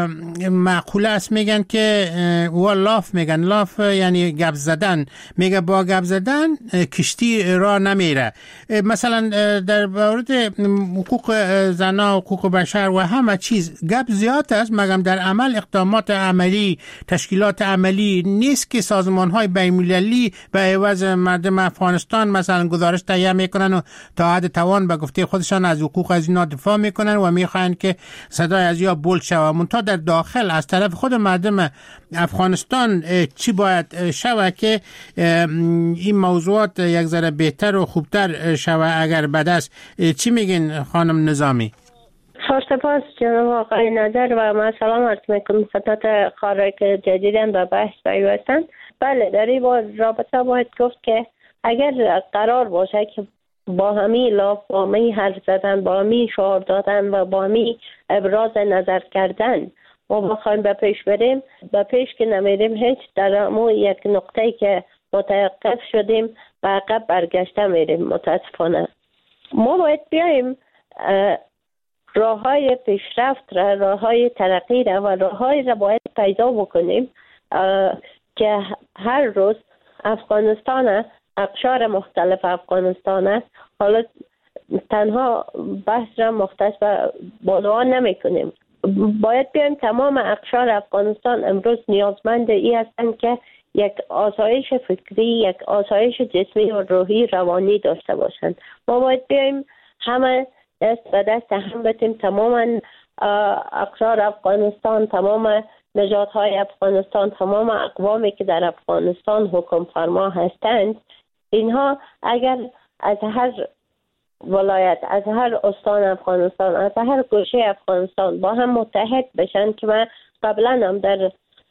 مقوله است میگن که لاف میگن، لاف یعنی گپ زدن، میگه با گپ زدن کشتی راه نمیره. مثلا در مورد حقوق زنا، حقوق بشر و همه چیز گپ زیاد است، مگم در عمل اقدامات عملی، تشکیلات عملی نیست که سازمان‌های بین‌المللی به عوض مردم افغانستان مثلا گزارش تهیه میکنن و تا حد توان به گفته خودشان از حقوق از اینا دفاع میکنن و میخواین که صدای از یا بلند شود. منتها در داخل از طرف خود مردم افغانستان چی باید شود که این موضوعات یک ذره بهتر و خوبتر شود اگر بد است؟ چی میگین خانم نظامی؟ سپاس جناب آقای نظر و من سلام عرض میکنم خدمت خارج که جدیداً به بحث پیوستند. بله، در این رابطه باید گفت که اگر قرار باشه که با همی لاف، با همی حرف زدن، با همی شعار دادن و با همی ابراز نظر کردن ما بخوایم به پیش بریم، به پیش که نمیریم، هیچ در امو یک نقطه‌ای که متوقف شدیم و عقب برگشته میریم. متاسفانه ما باید بیاییم راه‌های پیشرفت را، راه‌های ترقی را و راه‌های را باید پیدا بکنیم که هر روز افغانستان، اقشار مختلف افغانستان است. حالا تنها بحث را مختص به بانوان نمی کنیم، باید بیایم تمام اقشار افغانستان امروز نیازمند ای هستند که یک آسایش فکری، یک آسایش جسمی و روحی روانی داشته باشند. ما باید بیایم همه دست به دست هم بتیم، تمام اقشار افغانستان، تمام نژادهای افغانستان، تمام اقوامی که در افغانستان حکم فرما هستند، اینها اگر از هر ولایت، از هر استان افغانستان، از هر گوشه افغانستان با هم متحد بشن، که من قبلا هم در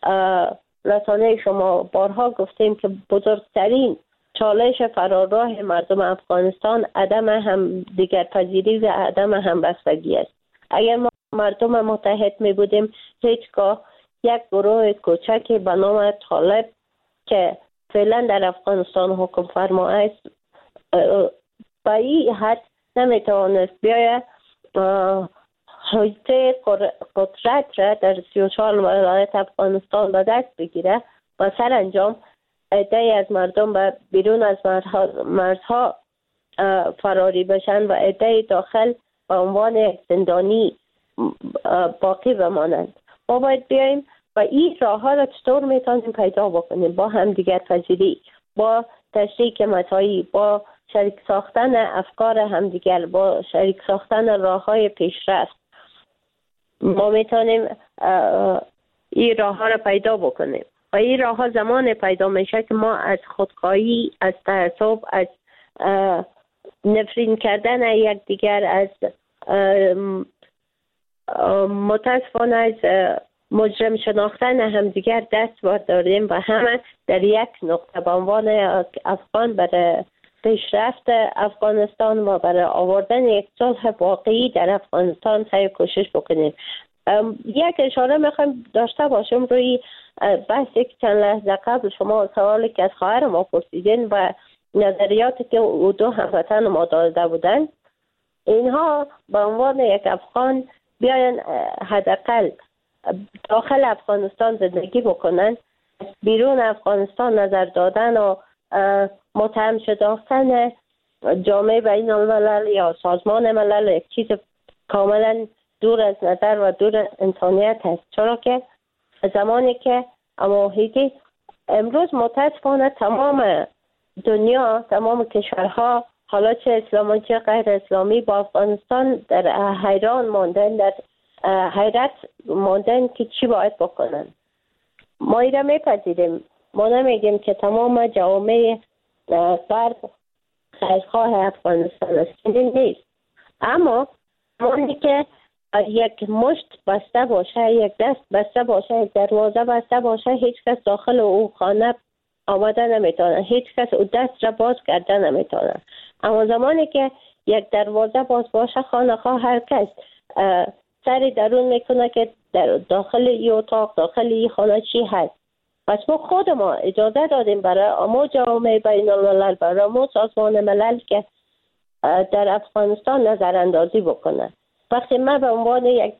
رسانه شما بارها گفتیم که بزرگترین چالش فراراه مردم افغانستان عدم هم دیگر پذیری و عدم همبستگی است. اگر ما مردم متحد می بودیم، هیچگاه یک گروه کوچکی به نام طالب که فعلا در افغانستان حکم فرما است به این حد نمیتوانست بیاید حوزه قدرت را در 34 ولایت افغانستان به دست بگیره و سرانجام عده‌ای از مردم به بیرون از مرزها فراری بشن و عده‌ای داخل به عنوان یک زندانی باقی بمانند. ما باید بیاییم و این راه ها را چطور میتونیم پیدا بکنیم؟ با همدیگر پذیری، با تشریک مساعی، با شریک ساختن افکار همدیگر، با شریک ساختن راه های پیشرفت ما میتونیم این راه ها را پیدا بکنیم. و این راه ها زمان پیدا میشه که ما از خودخواهی، از تعصب، از نفرین کردن یکدیگر، از متاسفانه از مجرم شناختن همدیگر دست برداریم و همه در یک نقطه به عنوان افغان برای پیشرفت افغانستان و برای آوردن یک صلح واقعی در افغانستان سعی کوشش بکنیم. یک اشاره میخوایم داشته باشیم روی بحثی که چند لحظه قبل شما سوالی که از خواهر ما پرسیدین و نظریاتی که او دو هموطن ما داده بودن، اینها به عنوان یک افغان بیاین حداقل داخل افغانستان زندگی بکنن، بیرون افغانستان نظر دادن و متهم شداختن جامعه بین الملل یا سازمان ملل یک چیز کاملا دور از نظر و دور از انسانیت هست. چرا که زمانی که اماهیدی امروز متاسفانه تمام دنیا، تمام کشورها، حالا چه اسلامی چه غیر اسلامی، با افغانستان در حیران ماندن، در حیرت ماندن که چی باید بکنن. ما ایره میپذیریم، ما نمیگیم که تمام جوامع غرب خیرخواه افغانستان است، این نیست. اما مانی که یک مشت بسته باشه، یک دست بسته باشه، یک دروازه بسته باشه، هیچ کس داخل او خانه آمده نمیتونه، هیچ کس او دست را باز کرده نمیتونه. اما زمانی که یک دروازه باز باشه، خانه خواه هر کس سری درون میکنه که در داخل ای اتاق، داخل ای خانه چی هست. پس ما خود ما اجازه دادیم برای امو جامعه بین الملل، برای امو سازمان ملل که در افغانستان نظر اندازی بکنه. وقتی من به عنوان یک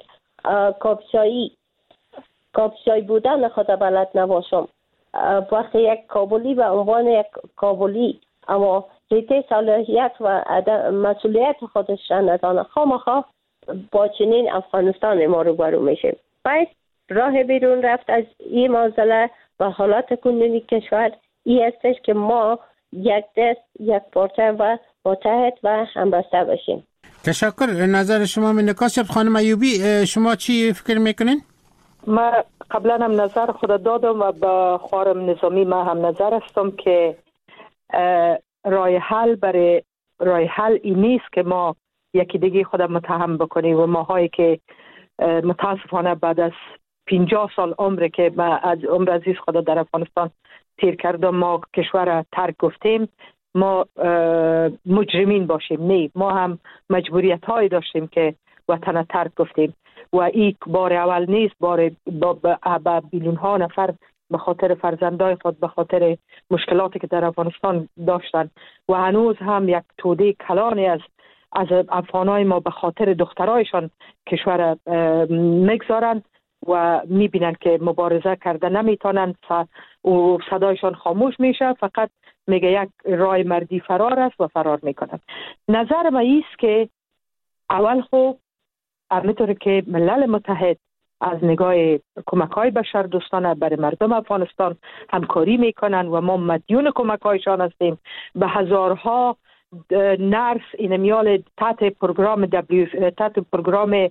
کاپشایی بودن خود بلد نباشم، وقتی یک کابلی به عنوان یک کابلی اما ریته صلاحیت و مسئولیت خودش را ندانه، خامخواه با چنین افغانستان ما روبرو میشیم. باید راه بیرون رفت از این معضله و حالات کنونی کشور این هستش که ما یک دست، یک پارچه و متحد و همبسته باشیم. تشکر. نظر شما من نکاسب. خانم ایوبی، شما چی فکر میکنین؟ من قبلا هم نظر خود دادم و با خواهرم نظامی من هم نظر هستم که راه حل این نیست که ما یکی دیگه خود متهم بکنیم و ماهایی که متاسفانه بعد از 50 سال عمر که ما از عمر عزیز خود در افغانستان تیر کردم، ما کشور ترک گفتیم، ما مجرمین باشیم. نه، ما هم مجبوریت هایی داشتیم که وطن ترک گفتیم و این بار اول نیست، بار با بیلیون ها نفر به خاطر فرزندای خود، به خاطر مشکلاتی که در افغانستان داشتن و هنوز هم یک توده کلانی از افغانای ما به خاطر دخترایشان کشور میگذارند و میبینن که مبارزه کرده نمیتونن و صدایشان خاموش میشه، فقط میگه یک راه مردی فرار است و فرار میکنن. نظر ما ایست که اول خوب همینطور که ملل متحد از نگاه کمک‌های بشردوستانه برای مردم افغانستان همکاری میکنن و ما مدیون کمک‌هایشان هستیم. به هزارها نرس این میال تحت پروگرام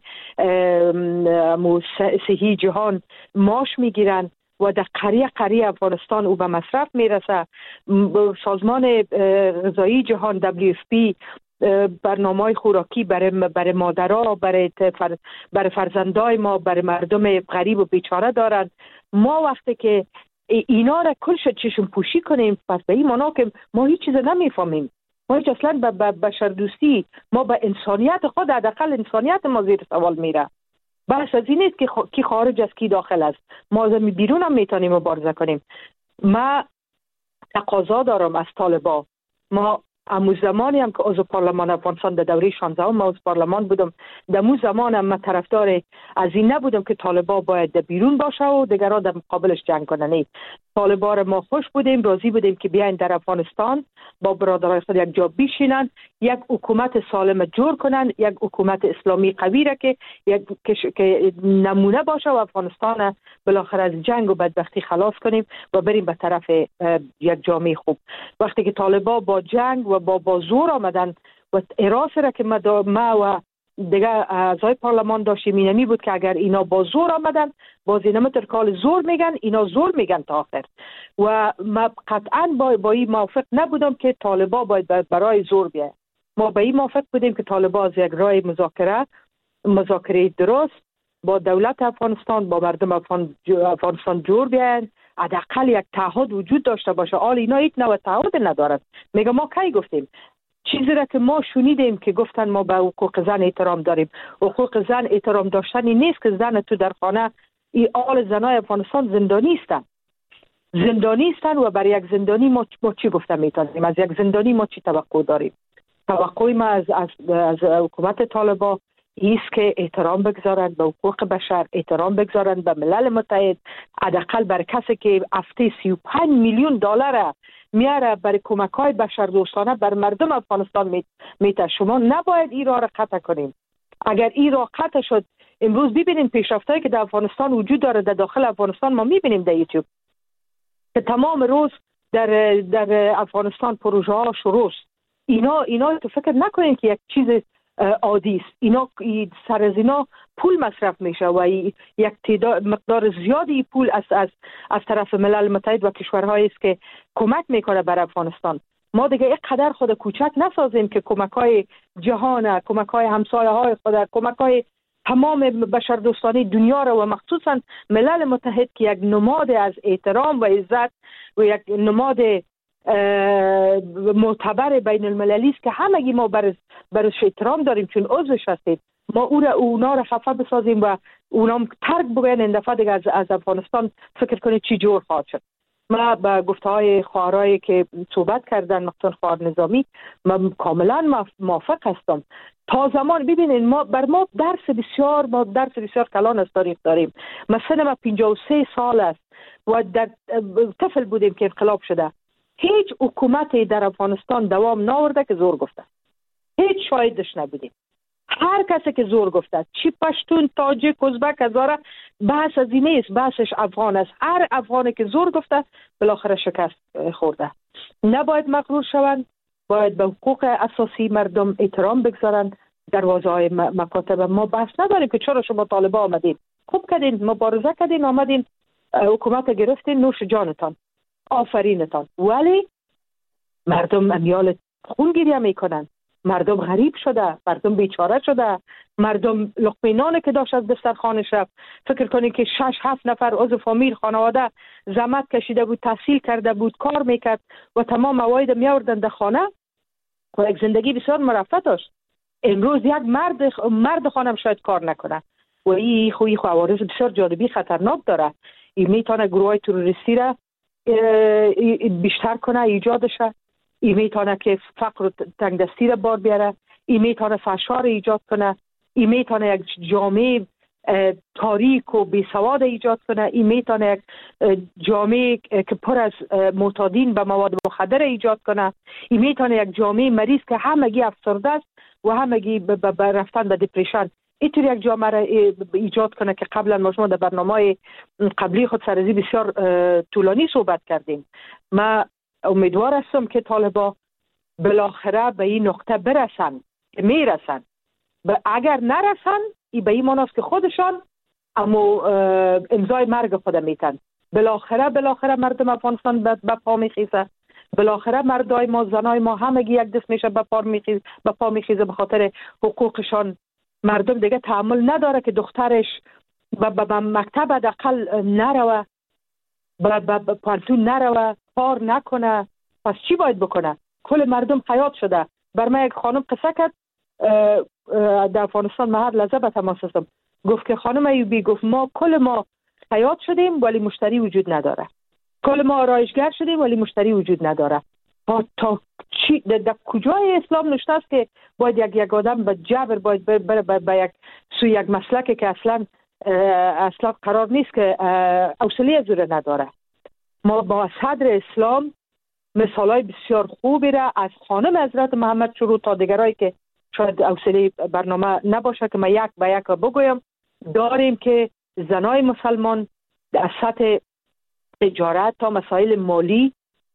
صحی جهان معاش میگیرن و در قریه افغانستان او به مصرف میرسه. سازمان غذایی جهان WFP برنامه‌های خوراکی برای مادرها، برای فرزندای ما، برای مردم غریب و بیچاره دارن. ما وقتی که اینا را کلش چشم پوشی کنیم، پس به این معنا که ما هیچ چیز نمیفهمیم. ما هیچ اصلا به بشردوستی، ما به انسانیت خود، حداقل انسانیت ما زیر سوال میره. بس از این نیست که کی خارج است کی داخل است. ما از بیرون هم میتونیم مبارزه کنیم. ما تقاضا دارم از طالبا. ما امو زمانی هم که عضو پارلمان افغانستان در دوره 16 ما عضو پارلمان بودم، در مو زمان هم من طرفدار از این نبودم که طالبا باید در بیرون باشه و دیگران در مقابلش جنگ کنن. طالبا ما خوش بودیم، راضی بودیم که بیاین در افغانستان با برادرای خود یک جا بشینن، یک حکومت سالم جور کنن، یک حکومت اسلامی قوی را که نمونه باشه و افغانستان بالاخره از جنگ و بدبختی خلاص کنیم و بریم به طرف یک جامعه خوب. وقتی که طالبا با جنگ و با زور آمدن و اراس را که ما و دیگه اعضای پارلمان داشتیم اینمی بود که اگر اینا با زور آمدن، باز اینا مترکال زور میگن، اینا زور میگن تا آخر. و ما قطعا با این موافق نبودم که طالبا باید برای زور بیاید. ما با این موافق بودیم که طالبا از یک راه مذاکره درست با دولت افغانستان، با مردم افغانستان جور بیاین، حداقل یک تعهد وجود داشته باشه. حال اینا هیچ نوع تعهد ندارد. میگه ما کی گفتیم؟ چیزی را که ما شنیدیم که گفتن ما به حقوق زن احترام داریم. حقوق زن احترام داشتنی نیست که زن تو در خانه، این آل زنای افغانستان زندانی هستن و برای یک زندانی ما چی گفته میتونیم؟ از یک زندانی ما چی توقع داریم؟ توقع ما از حکومت طالبان ایست که احترام بگذارند به حقوق بشر، احترام بگذارند به ملل متحد. حداقل برای کسی که هفته 35 میلیون دلار میاره برای کمک‌های بشردوستانه بر مردم افغانستان میته، شما نباید این راه را قطع کنیم. اگر این راه قطع شد، امروز ببینید پیشرفتایی که در افغانستان وجود داره، در داخل افغانستان ما میبینیم در یوتیوب که تمام روز در افغانستان پروژه ها شروع است. اینا تو فکر نکنین که یک چیز عادی است. اینا سر از اینا پول مصرف میشه و یک مقدار زیادی پول از طرف ملل متحد و کشورهایی است که کمک میکنه بر افغانستان. ما دیگه اینقدر خود کوچک نسازیم که کمک‌های جهان، کمک‌های همسایه‌های خود، کمک‌های تمام بشردوستانی دنیا را و مخصوصا ملل متحد که یک نماد از احترام و عزت و یک نماد معتبر بین المللی است که همگی ما برش احترام داریم چون عضوش هستیم. ما اونا را خفه بسازیم و اونا ترک بگوین این دفعه دیگه از افغانستان فکر کنید چی جور خواهد شد. ما با گفته‌های خواهرایی که صحبت کردن، مخصوصا خواهر نظامی، من کاملا موافق هستم. تا زمان ببینید ما درس بسیار کلان از تاریخ داریم. مثلا ما 53 سال است و در طفل بودیم که انقلاب شده. هیچ حکومتی در افغانستان دوام نآورده که زور گفته. هیچ شاهدش نبودیم. هر کسی که زور گفته، چی پشتون، تاجیک، ازبک، هزاره، بحث از این نیست، بحثش افغان است. هر افغانی که زور گفته بالاخره شکست خورده. نباید مغرور شوند، باید به حقوق اساسی مردم احترام بگذارند. دروازه های مکاتب ما بحث نداریم که چرا شما طالبان آمدین، خوب کردین، مبارزه کردین، آمدین حکومت گرفتین، نوش جانتان، آفرینتان. ولی مردم امیال خون گریه میکنن، مردم غریب شده، مردم بیچاره شده، مردم لقمه نانی که داشت از دسترخوانش رفت. فکر کنید که 6-7 نفر عضو فامیل خانواده زحمت کشیده بود، تحصیل کرده بود، کار میکرد و تمام موارد میآوردن در خانه و یک زندگی بسیار مرفه داشت. امروز یک مرد خانم شاید کار نکنه و این عوارض بسیار جالبی خطرناک داره. این میتونه گروه تروریستی را بیشتر کنه، ایجادش. این میتونه که فقر و تنگدستی را بار بیاره. این میتونه فحشا را ایجاد کنه. این میتونه یک جامعه تاریک و بیسواد ایجاد کنه. این میتونه یک جامعه که پر از معتادین به مواد مخدر ایجاد کنه. این میتونه یک جامعه مریض که همگی افسرده است و همگی رفتن به دپریشن. اینطور یک جامعه را ایجاد کنه که قبلا ما شما در برنامه قبلی خود سرزی بسیار طولانی صحبت کردیم. ما امیدوار هستم که طالبان بالاخره به این نقطه برسن که میرسن. اگر نرسن ای به این معناست که خودشان اما امضای مرگ خود میتن. بالاخره مردم افغانستان به پا میخیزه. بالاخره مردای ما، زنای ما همگی یک دست میشه به پا میخیزه به خاطر حقوقشان. مردم دیگه تحمل نداره که دخترش به مکتب حداقل نروه، به پانتون نروه، کار نکنه. پس چی باید بکنه؟ کل مردم حیات شده. بر من یک خانم قصه کرد در افغانستان، من هر لحظه به تماس هستم. گفت که خانم ایوبی، گفت کل ما حیات شدیم ولی مشتری وجود نداره. کل ما آرایشگر شدیم ولی مشتری وجود نداره. تا چی در کجای اسلام نوشته است که باید یک آدم به جبر باید بره به یک مسلکی که اصلا قرار نیست، که حوصله از او نداره. ما با صدر اسلام مثالای بسیار خوبی را از خانم حضرت محمد شروع تا دیگرایی که شاید حوصله برنامه نباشه که من یک به یک بگویم داریم که زنای مسلمان در سطح تجارت تا مسائل مالی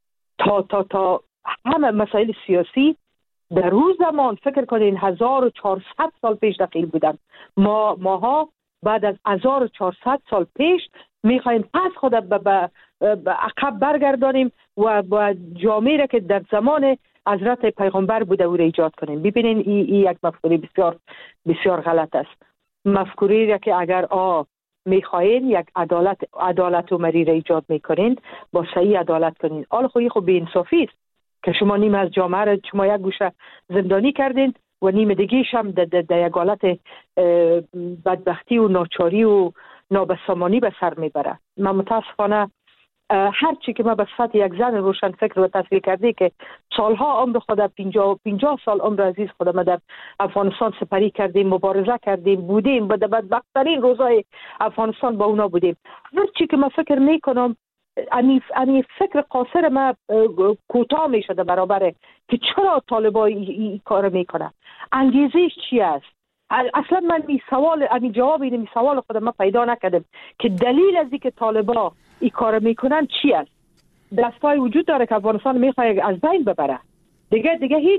تا همه مسائل سیاسی در روز زمان فکر کنین 1400 سال پیش دخیل بودن. ماها بعد از 1400 سال پیش میخوایم پس خود به عقب برگردانیم و با جامعه را که در زمان حضرت پیغمبر بوده او را ایجاد کنیم. ببینین این یک مفکوره بسیار بسیار غلط است. مفکوری را که اگر میخواین یک عدالت و مری را ایجاد میکنین، با صحیح عدالت کنین. حال خب بی انصافی است که شما نیم از جامعه را شما یک گوشه زندانی کردین و نیم دیگه‌اش هم در یک حالت بدبختی و ناچاری و نابسامانی به سر میبره. من متاسفانه هر چی که ما به صفت یک زن روشن فکر و تحصیل کرده که سالها عمر خود 50 سال عمر عزیز خود ما در افغانستان سپری کردیم، مبارزه کردیم، بودیم به بدبخت‌ترین روزای افغانستان با اونا بودیم. هر چی که ما فکر میکنم انی فکر قاصر ما کوتاه میشه در برابر که چرا طالبان این کار میکنه، انگیزش چی است. اصلا من جواب این سوال خود ما پیدا نکردم که دلیل از اینکه طالبان این کار میکنن چی است. دستای وجود داره که افغانستان میخواد از بین ببره. دیگه هیچ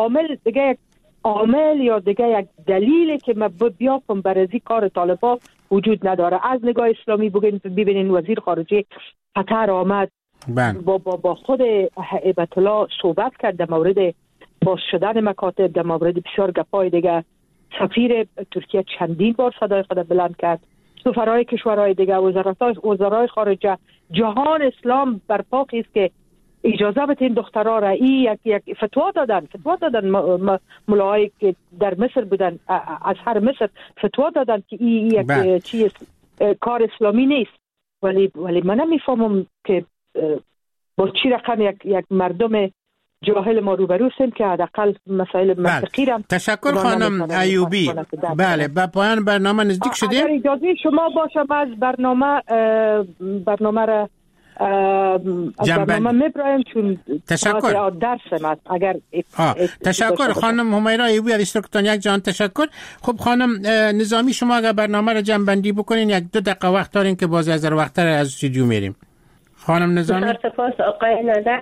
عامل یا دیگه یک دلیلی که ما بیافم برای کار طالبان وجود نداره. از نگاه اسلامی ببینین وزیر خارجه قطر آمد با خود هیبت الله صحبت کرد در مورد باز شدن مکاتب، در مورد بسیار گپای دیگه. سفیر ترکیه چندین بار صدای خود بلند کرد. سفرهای کشورهای دیگه، وزرای خارجه، جهان اسلام برپا است که اجازه بدین دخترها را. یک فتوا دادن ملائک که در مصر بودن، از هر مصر فتوا دادن که این یک چیز کار اسلامی نیست. ولی من نمیفهمم که با چی رقم یک مردم جاهل ما روبرو هستیم که حداقل مسائل منطقی را. تشکر خانم ایوبی. بله، به پایان برنامه نزدیک شدیم. اگر اجازه شما باشم از برنامه را میبرایم چون تشکر درس من. اگر تشکر خانم همیرا ایوبی از اشتراکتان یک جان تشکر. خب خانم نظامی، شما اگر برنامه را جمع بندی بکنین 1-2 دقیقه وقت دارین که باز از وقت‌تر از استودیو میریم. خانم نظامی. سپاس آقای نظر.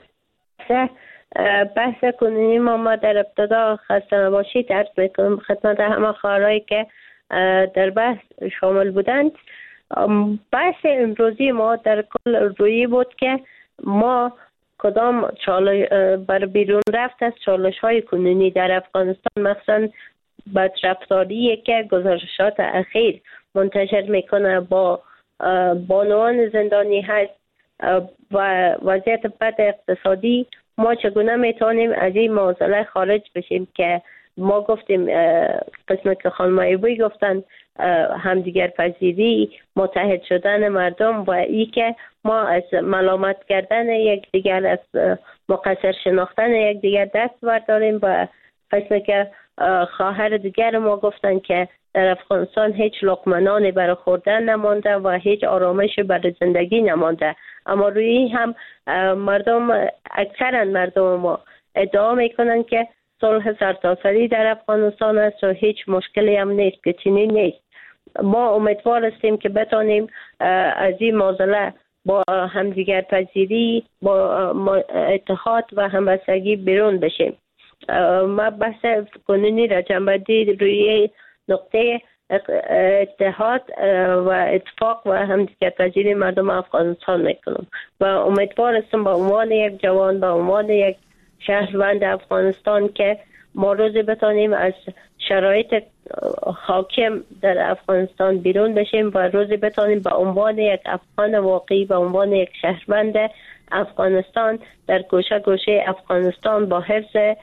بحث کنونی ما در ابتدا خسته نباشید عرض میکنم خدمت همه خواهرایی که در بحث شامل بودند. بحث امروزی ما در کل روی بود که ما کدام بر بیرون رفت از چالش های کنونی در افغانستان، مخصوصا بدرفتاری که گزارشات اخیر منتشر میکنه با بانوان زندانی هست و وضعیت بد اقتصادی، ما چگونه میتونیم از این معضله خارج بشیم که ما گفتیم قسمت که خانم ایوبی گفتن همدیگر پذیری، متحد شدن مردم و ای که ما از ملامت کردن یک دیگر، از مقصر شناختن یک دیگر دست برداریم و قسمت که خواهر دیگر ما گفتن که در افغانستان هیچ لقمه نانی برای خوردن نمانده و هیچ آرامش برای زندگی نمانده. اما روی هم اکثرا مردم ما ادعا میکنن که صلح سرتاسری در افغانستان است و هیچ مشکلی هم نیست که چنین نیست. ما امیدوار هستیم که بتانیم از این معضله با همدیگر پذیری، با اتحاد و همبستگی بیرون بشیم. ما بحث کنونی را جنبندی روی نقطه اتحاد و اتفاق و همدیگر پذیری مردم افغانستان میکنم و امیدوار هستم با عنوان یک جوان، با عنوان یک شهروند افغانستان که ما روزی بتانیم از شرایط حاکم در افغانستان بیرون بشیم و روزی بتانیم به عنوان یک افغان واقعی، به عنوان یک شهروند افغانستان در گوشه گوشه افغانستان با حفظ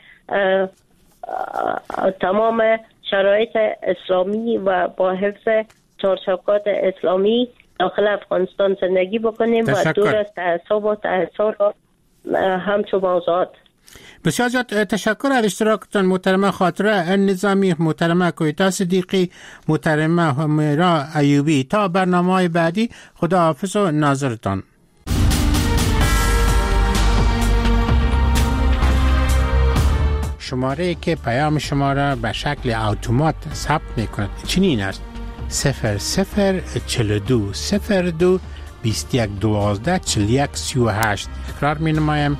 تمام شرایط اسلامی و با حفظ چارچوبات اسلامی داخل افغانستان زندگی بکنیم و دور از تعصب و تحصر همچون موضوعات. بسیار زیاد تشکر از اشتراکتان محترمه خاطره نظامی، محترمه کویتا صدیقی، محترمه همیرا ایوبی. تا برنامه‌های بعدی خداحافظ و ناظرتان. شماره که پیام شما را به شکل اتومات ثبت می‌کند چنین است: 0042 02 21 12 41 38. اقرار می‌نمایم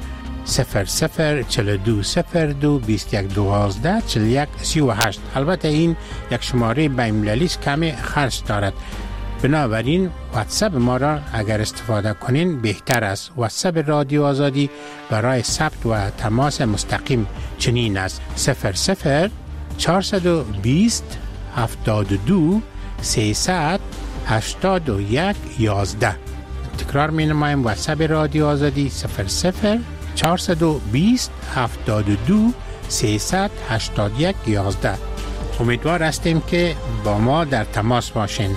0042 02 21 12 41 38. البته این یک شماره بین‌المللی است، کمی خرج دارد، بنابراین واتساپ ما را اگر استفاده کنین بهتر است. واتساپ رادیو آزادی برای ثبت و تماس مستقیم چنین است: 00 420 72 381 11. تکرار می نمایم. واتساپ رادیو آزادی 00 420 72 381 11. امیدوار هستیم که با ما در تماس باشین.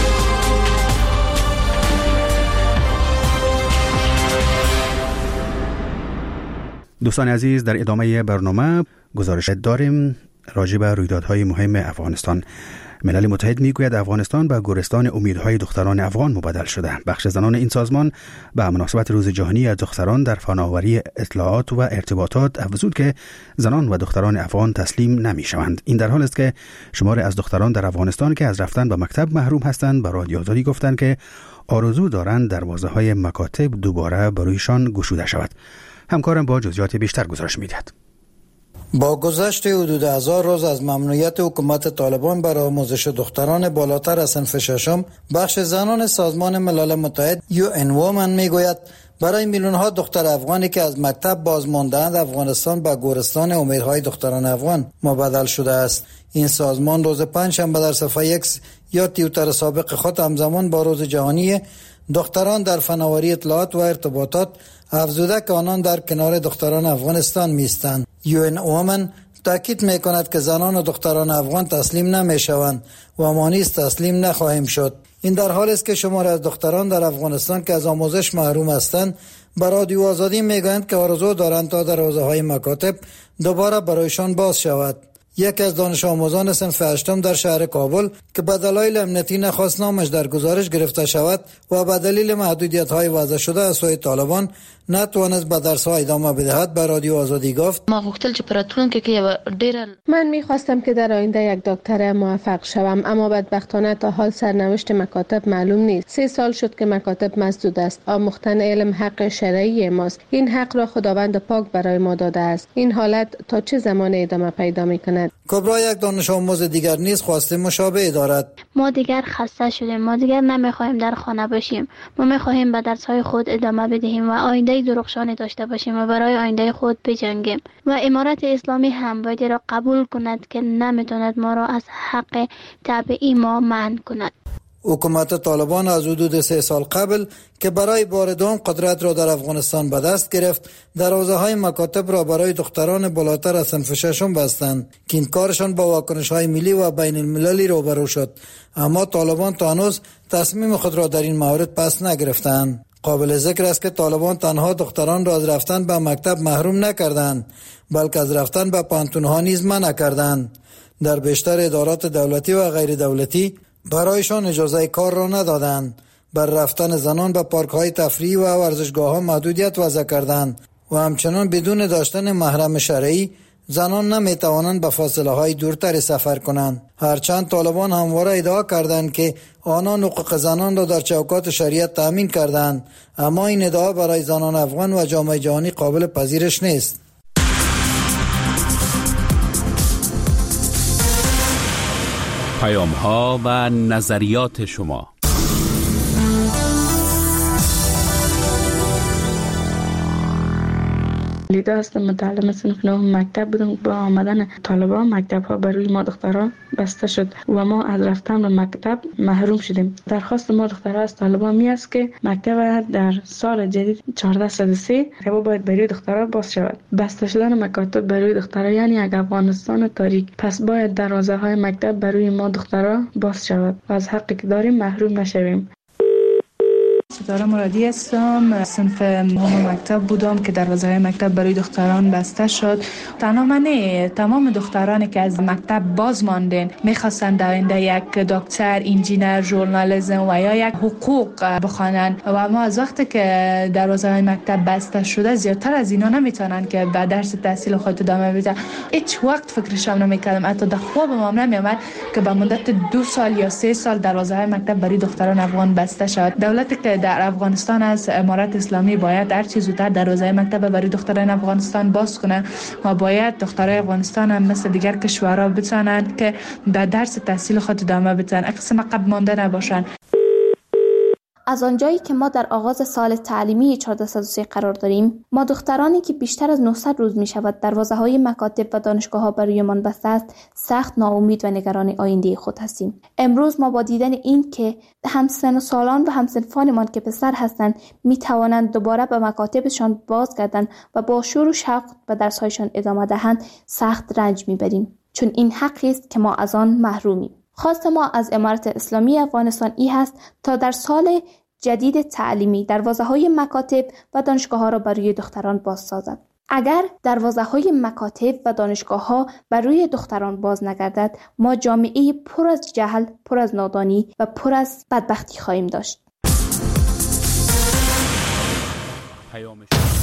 دوستان عزیز، در ادامه برنامه گزارش داریم راجع به رویدادهای مهم افغانستان. ملل متحد میگوید افغانستان به گورستان امیدهای دختران افغان مبدل شده. بخش زنان این سازمان به مناسبت روز جهانی از دختران در فناوری اطلاعات و ارتباطات افزود که زنان و دختران افغان تسلیم نمیشوند. این در حال است که شماری از دختران در افغانستان که از رفتن به مکتب محروم هستند به رادیو آزادی گفتند که آرزو دارند دروازه‌های مکاتب دوباره برویشان گشوده شود. همکارم با جزئیات بیشتر گزارش می‌دهد. با گذشت حدود 1000 روز از ممنوعیت حکومت طالبان بر آموزش دختران بالاتر از صنف ششم، بخش زنان سازمان ملل متحد UN Women میگوید برای میلیون‌ها دختر افغانی که از مکتب باز مانده‌اند، افغانستان به گورستان امیدهای دختران افغان مبدل شده است. این سازمان روز پنجشنبه در صفحه X یا توییتر سابق خود همزمان با روز جهانی دختران در فناوری اطلاعات و ارتباطات افزوده که آنان در کنار دختران افغانستان میستند. UN Women تاکید میکند که زنان و دختران افغان تسلیم نمیشوند و ما نیز تسلیم نخواهیم شد. این در حالی است که شماری از دختران در افغانستان که از آموزش محروم هستند به رادیو آزادی میگویند که آرزو دارند تا دروازه‌های مکاتب دوباره برایشان باز شود. یکی از دانش آموزان صنف هشتم در شهر کابل که به دلایل امنیتی نخواست نامش در گزارش گرفته شود و به دلیل محدودیت‌های وضع شده از سوی طالبان نتوانست به درس‌ها ادامه بدهد به رادیو آزادی گفت من می‌خواستم که در آینده یک دکتر موفق شوم، اما بدبختانه تا حال سرنوشت مکاتب معلوم نیست. 3 سال شد که مکاتب مسدود است. آموختن علم حق شرعی ماست. این حق را خداوند پاک برای ما داده است. این حالت تا چه زمان ادامه پیدا می‌کند؟ کبرا یک دانش آموز دیگر نیز خواست مشابه دارد. ما دیگر خسته شدیم. ما دیگر نمی‌خواهیم در خانه باشیم. ما می‌خواهیم به درس‌های خود ادامه بدهیم و آینده درخشانی داشته باشیم و برای آینده خود بجنگیم و امارت اسلامی هم باید را قبول کند که نمیتواند ما را از حق طبیعی ما منع کند. حکومت طالبان از حدود 3 سال قبل که برای بار دوم قدرت را در افغانستان به دست گرفت، دروازه‌های مکاتب را برای دختران بالاتر از صنف ششم بستند که این کارشان با واکنش‌های ملی و بین المللی روبرو شد. اما طالبان تا هنوز تصمیم خود را در این مورد پس نگرفتند. قابل ذکر است که طالبان تنها دختران را از رفتن به مکتب محروم نکردند، بلکه از رفتن به پانتون‌ها نیز منع کردند. در بیشتر ادارات دولتی و غیر دولتی برایشان اجازه کار را ندادند. بر رفتن زنان به پارک‌های تفریحی و ورزشگاه‌ها محدودیت وضع کردند و همچنان بدون داشتن محرم شرعی زنان نمیتوانند به فاصله‌های دورتر سفر کنند. هرچند طالبان همواره ادعا کردند که آنان حقوق زنان را در چوکات شریعت تأمین کردند، اما این ادعا برای زنان افغان و جامعه جهانی قابل پذیرش نیست. پیام‌ها و نظریات شما. لیدا هستم، متعلم صنف 9 مکتب بودم. با آمدن طالبان مکتب ها برای ما دختران بسته شد و ما از رفتن به مکتب محروم شدیم. درخواست ما دخترها از طالبان می است که مکتب در سال جدید 1403 باید برای دخترها باز شود. بسته شدن مکاتب برای دخترها یعنی یک افغانستان تاریک. پس باید دروازه های مکتب برای ما دخترها باز شود و از حقی که داریم محروم نشویم. ستاره مرادی هستم، صنف 9 مکتب بودم که دروازه‌های مکتب برای دختران بسته شد. تنها من تمام دخترانی که از مکتب باز ماندن می‌خواستند در آینده یک دکتر، انجینر، ژورنالیسم و یا یک حقوق بخوانند و اما از وقتی که دروازه‌های مکتب بسته شده زیادتر از اینا نمیتونن که به درس تحصیل خود ادامه بدن. هیچ وقت فکرشم نمی‌کردم، حتی در خوابم هم نمی‌آمد که به مدت 2 سال یا 3 سال دروازه‌های مکتب برای دختران افغان بسته شود. دولتی که در افغانستان از امارت اسلامی باید هر چه زودتر دروازه مکتب برای دختران افغانستان باز کنه و باید دخترای افغانستان هم مثل دیگر کشورها بتونن که در درس تحصیل خود ادامه بدن، قسم عقب مانده نباشن. از آنجایی که ما در آغاز سال تعلیمی 1403 قرار داریم، ما دخترانی که بیشتر از 900 روز می شود دروازه‌های مکاتب و دانشگاه‌ها برایمان بسته است، سخت ناامید و نگران آینده خود هستیم. امروز ما با دیدن این که همسن و سالان و همسنفانمان که پسر هستند می توانند دوباره به مکاتبشان بازگردند و با شور و شوق به درس‌هایشان ادامه دهند، سخت رنج می‌بریم، چون این حقی است که ما از آن محرومیم. خواست ما از امارت اسلامی افغانستان این هست تا در سال جدید تعلیمی دروازه‌های مکاتب و دانشگاه‌ها را برای دختران باز سازد. اگر دروازه‌های مکاتب و دانشگاه‌ها برای دختران باز نگردد، ما جامعه پر از جهل، پر از نادانی و پر از بدبختی خواهیم داشت.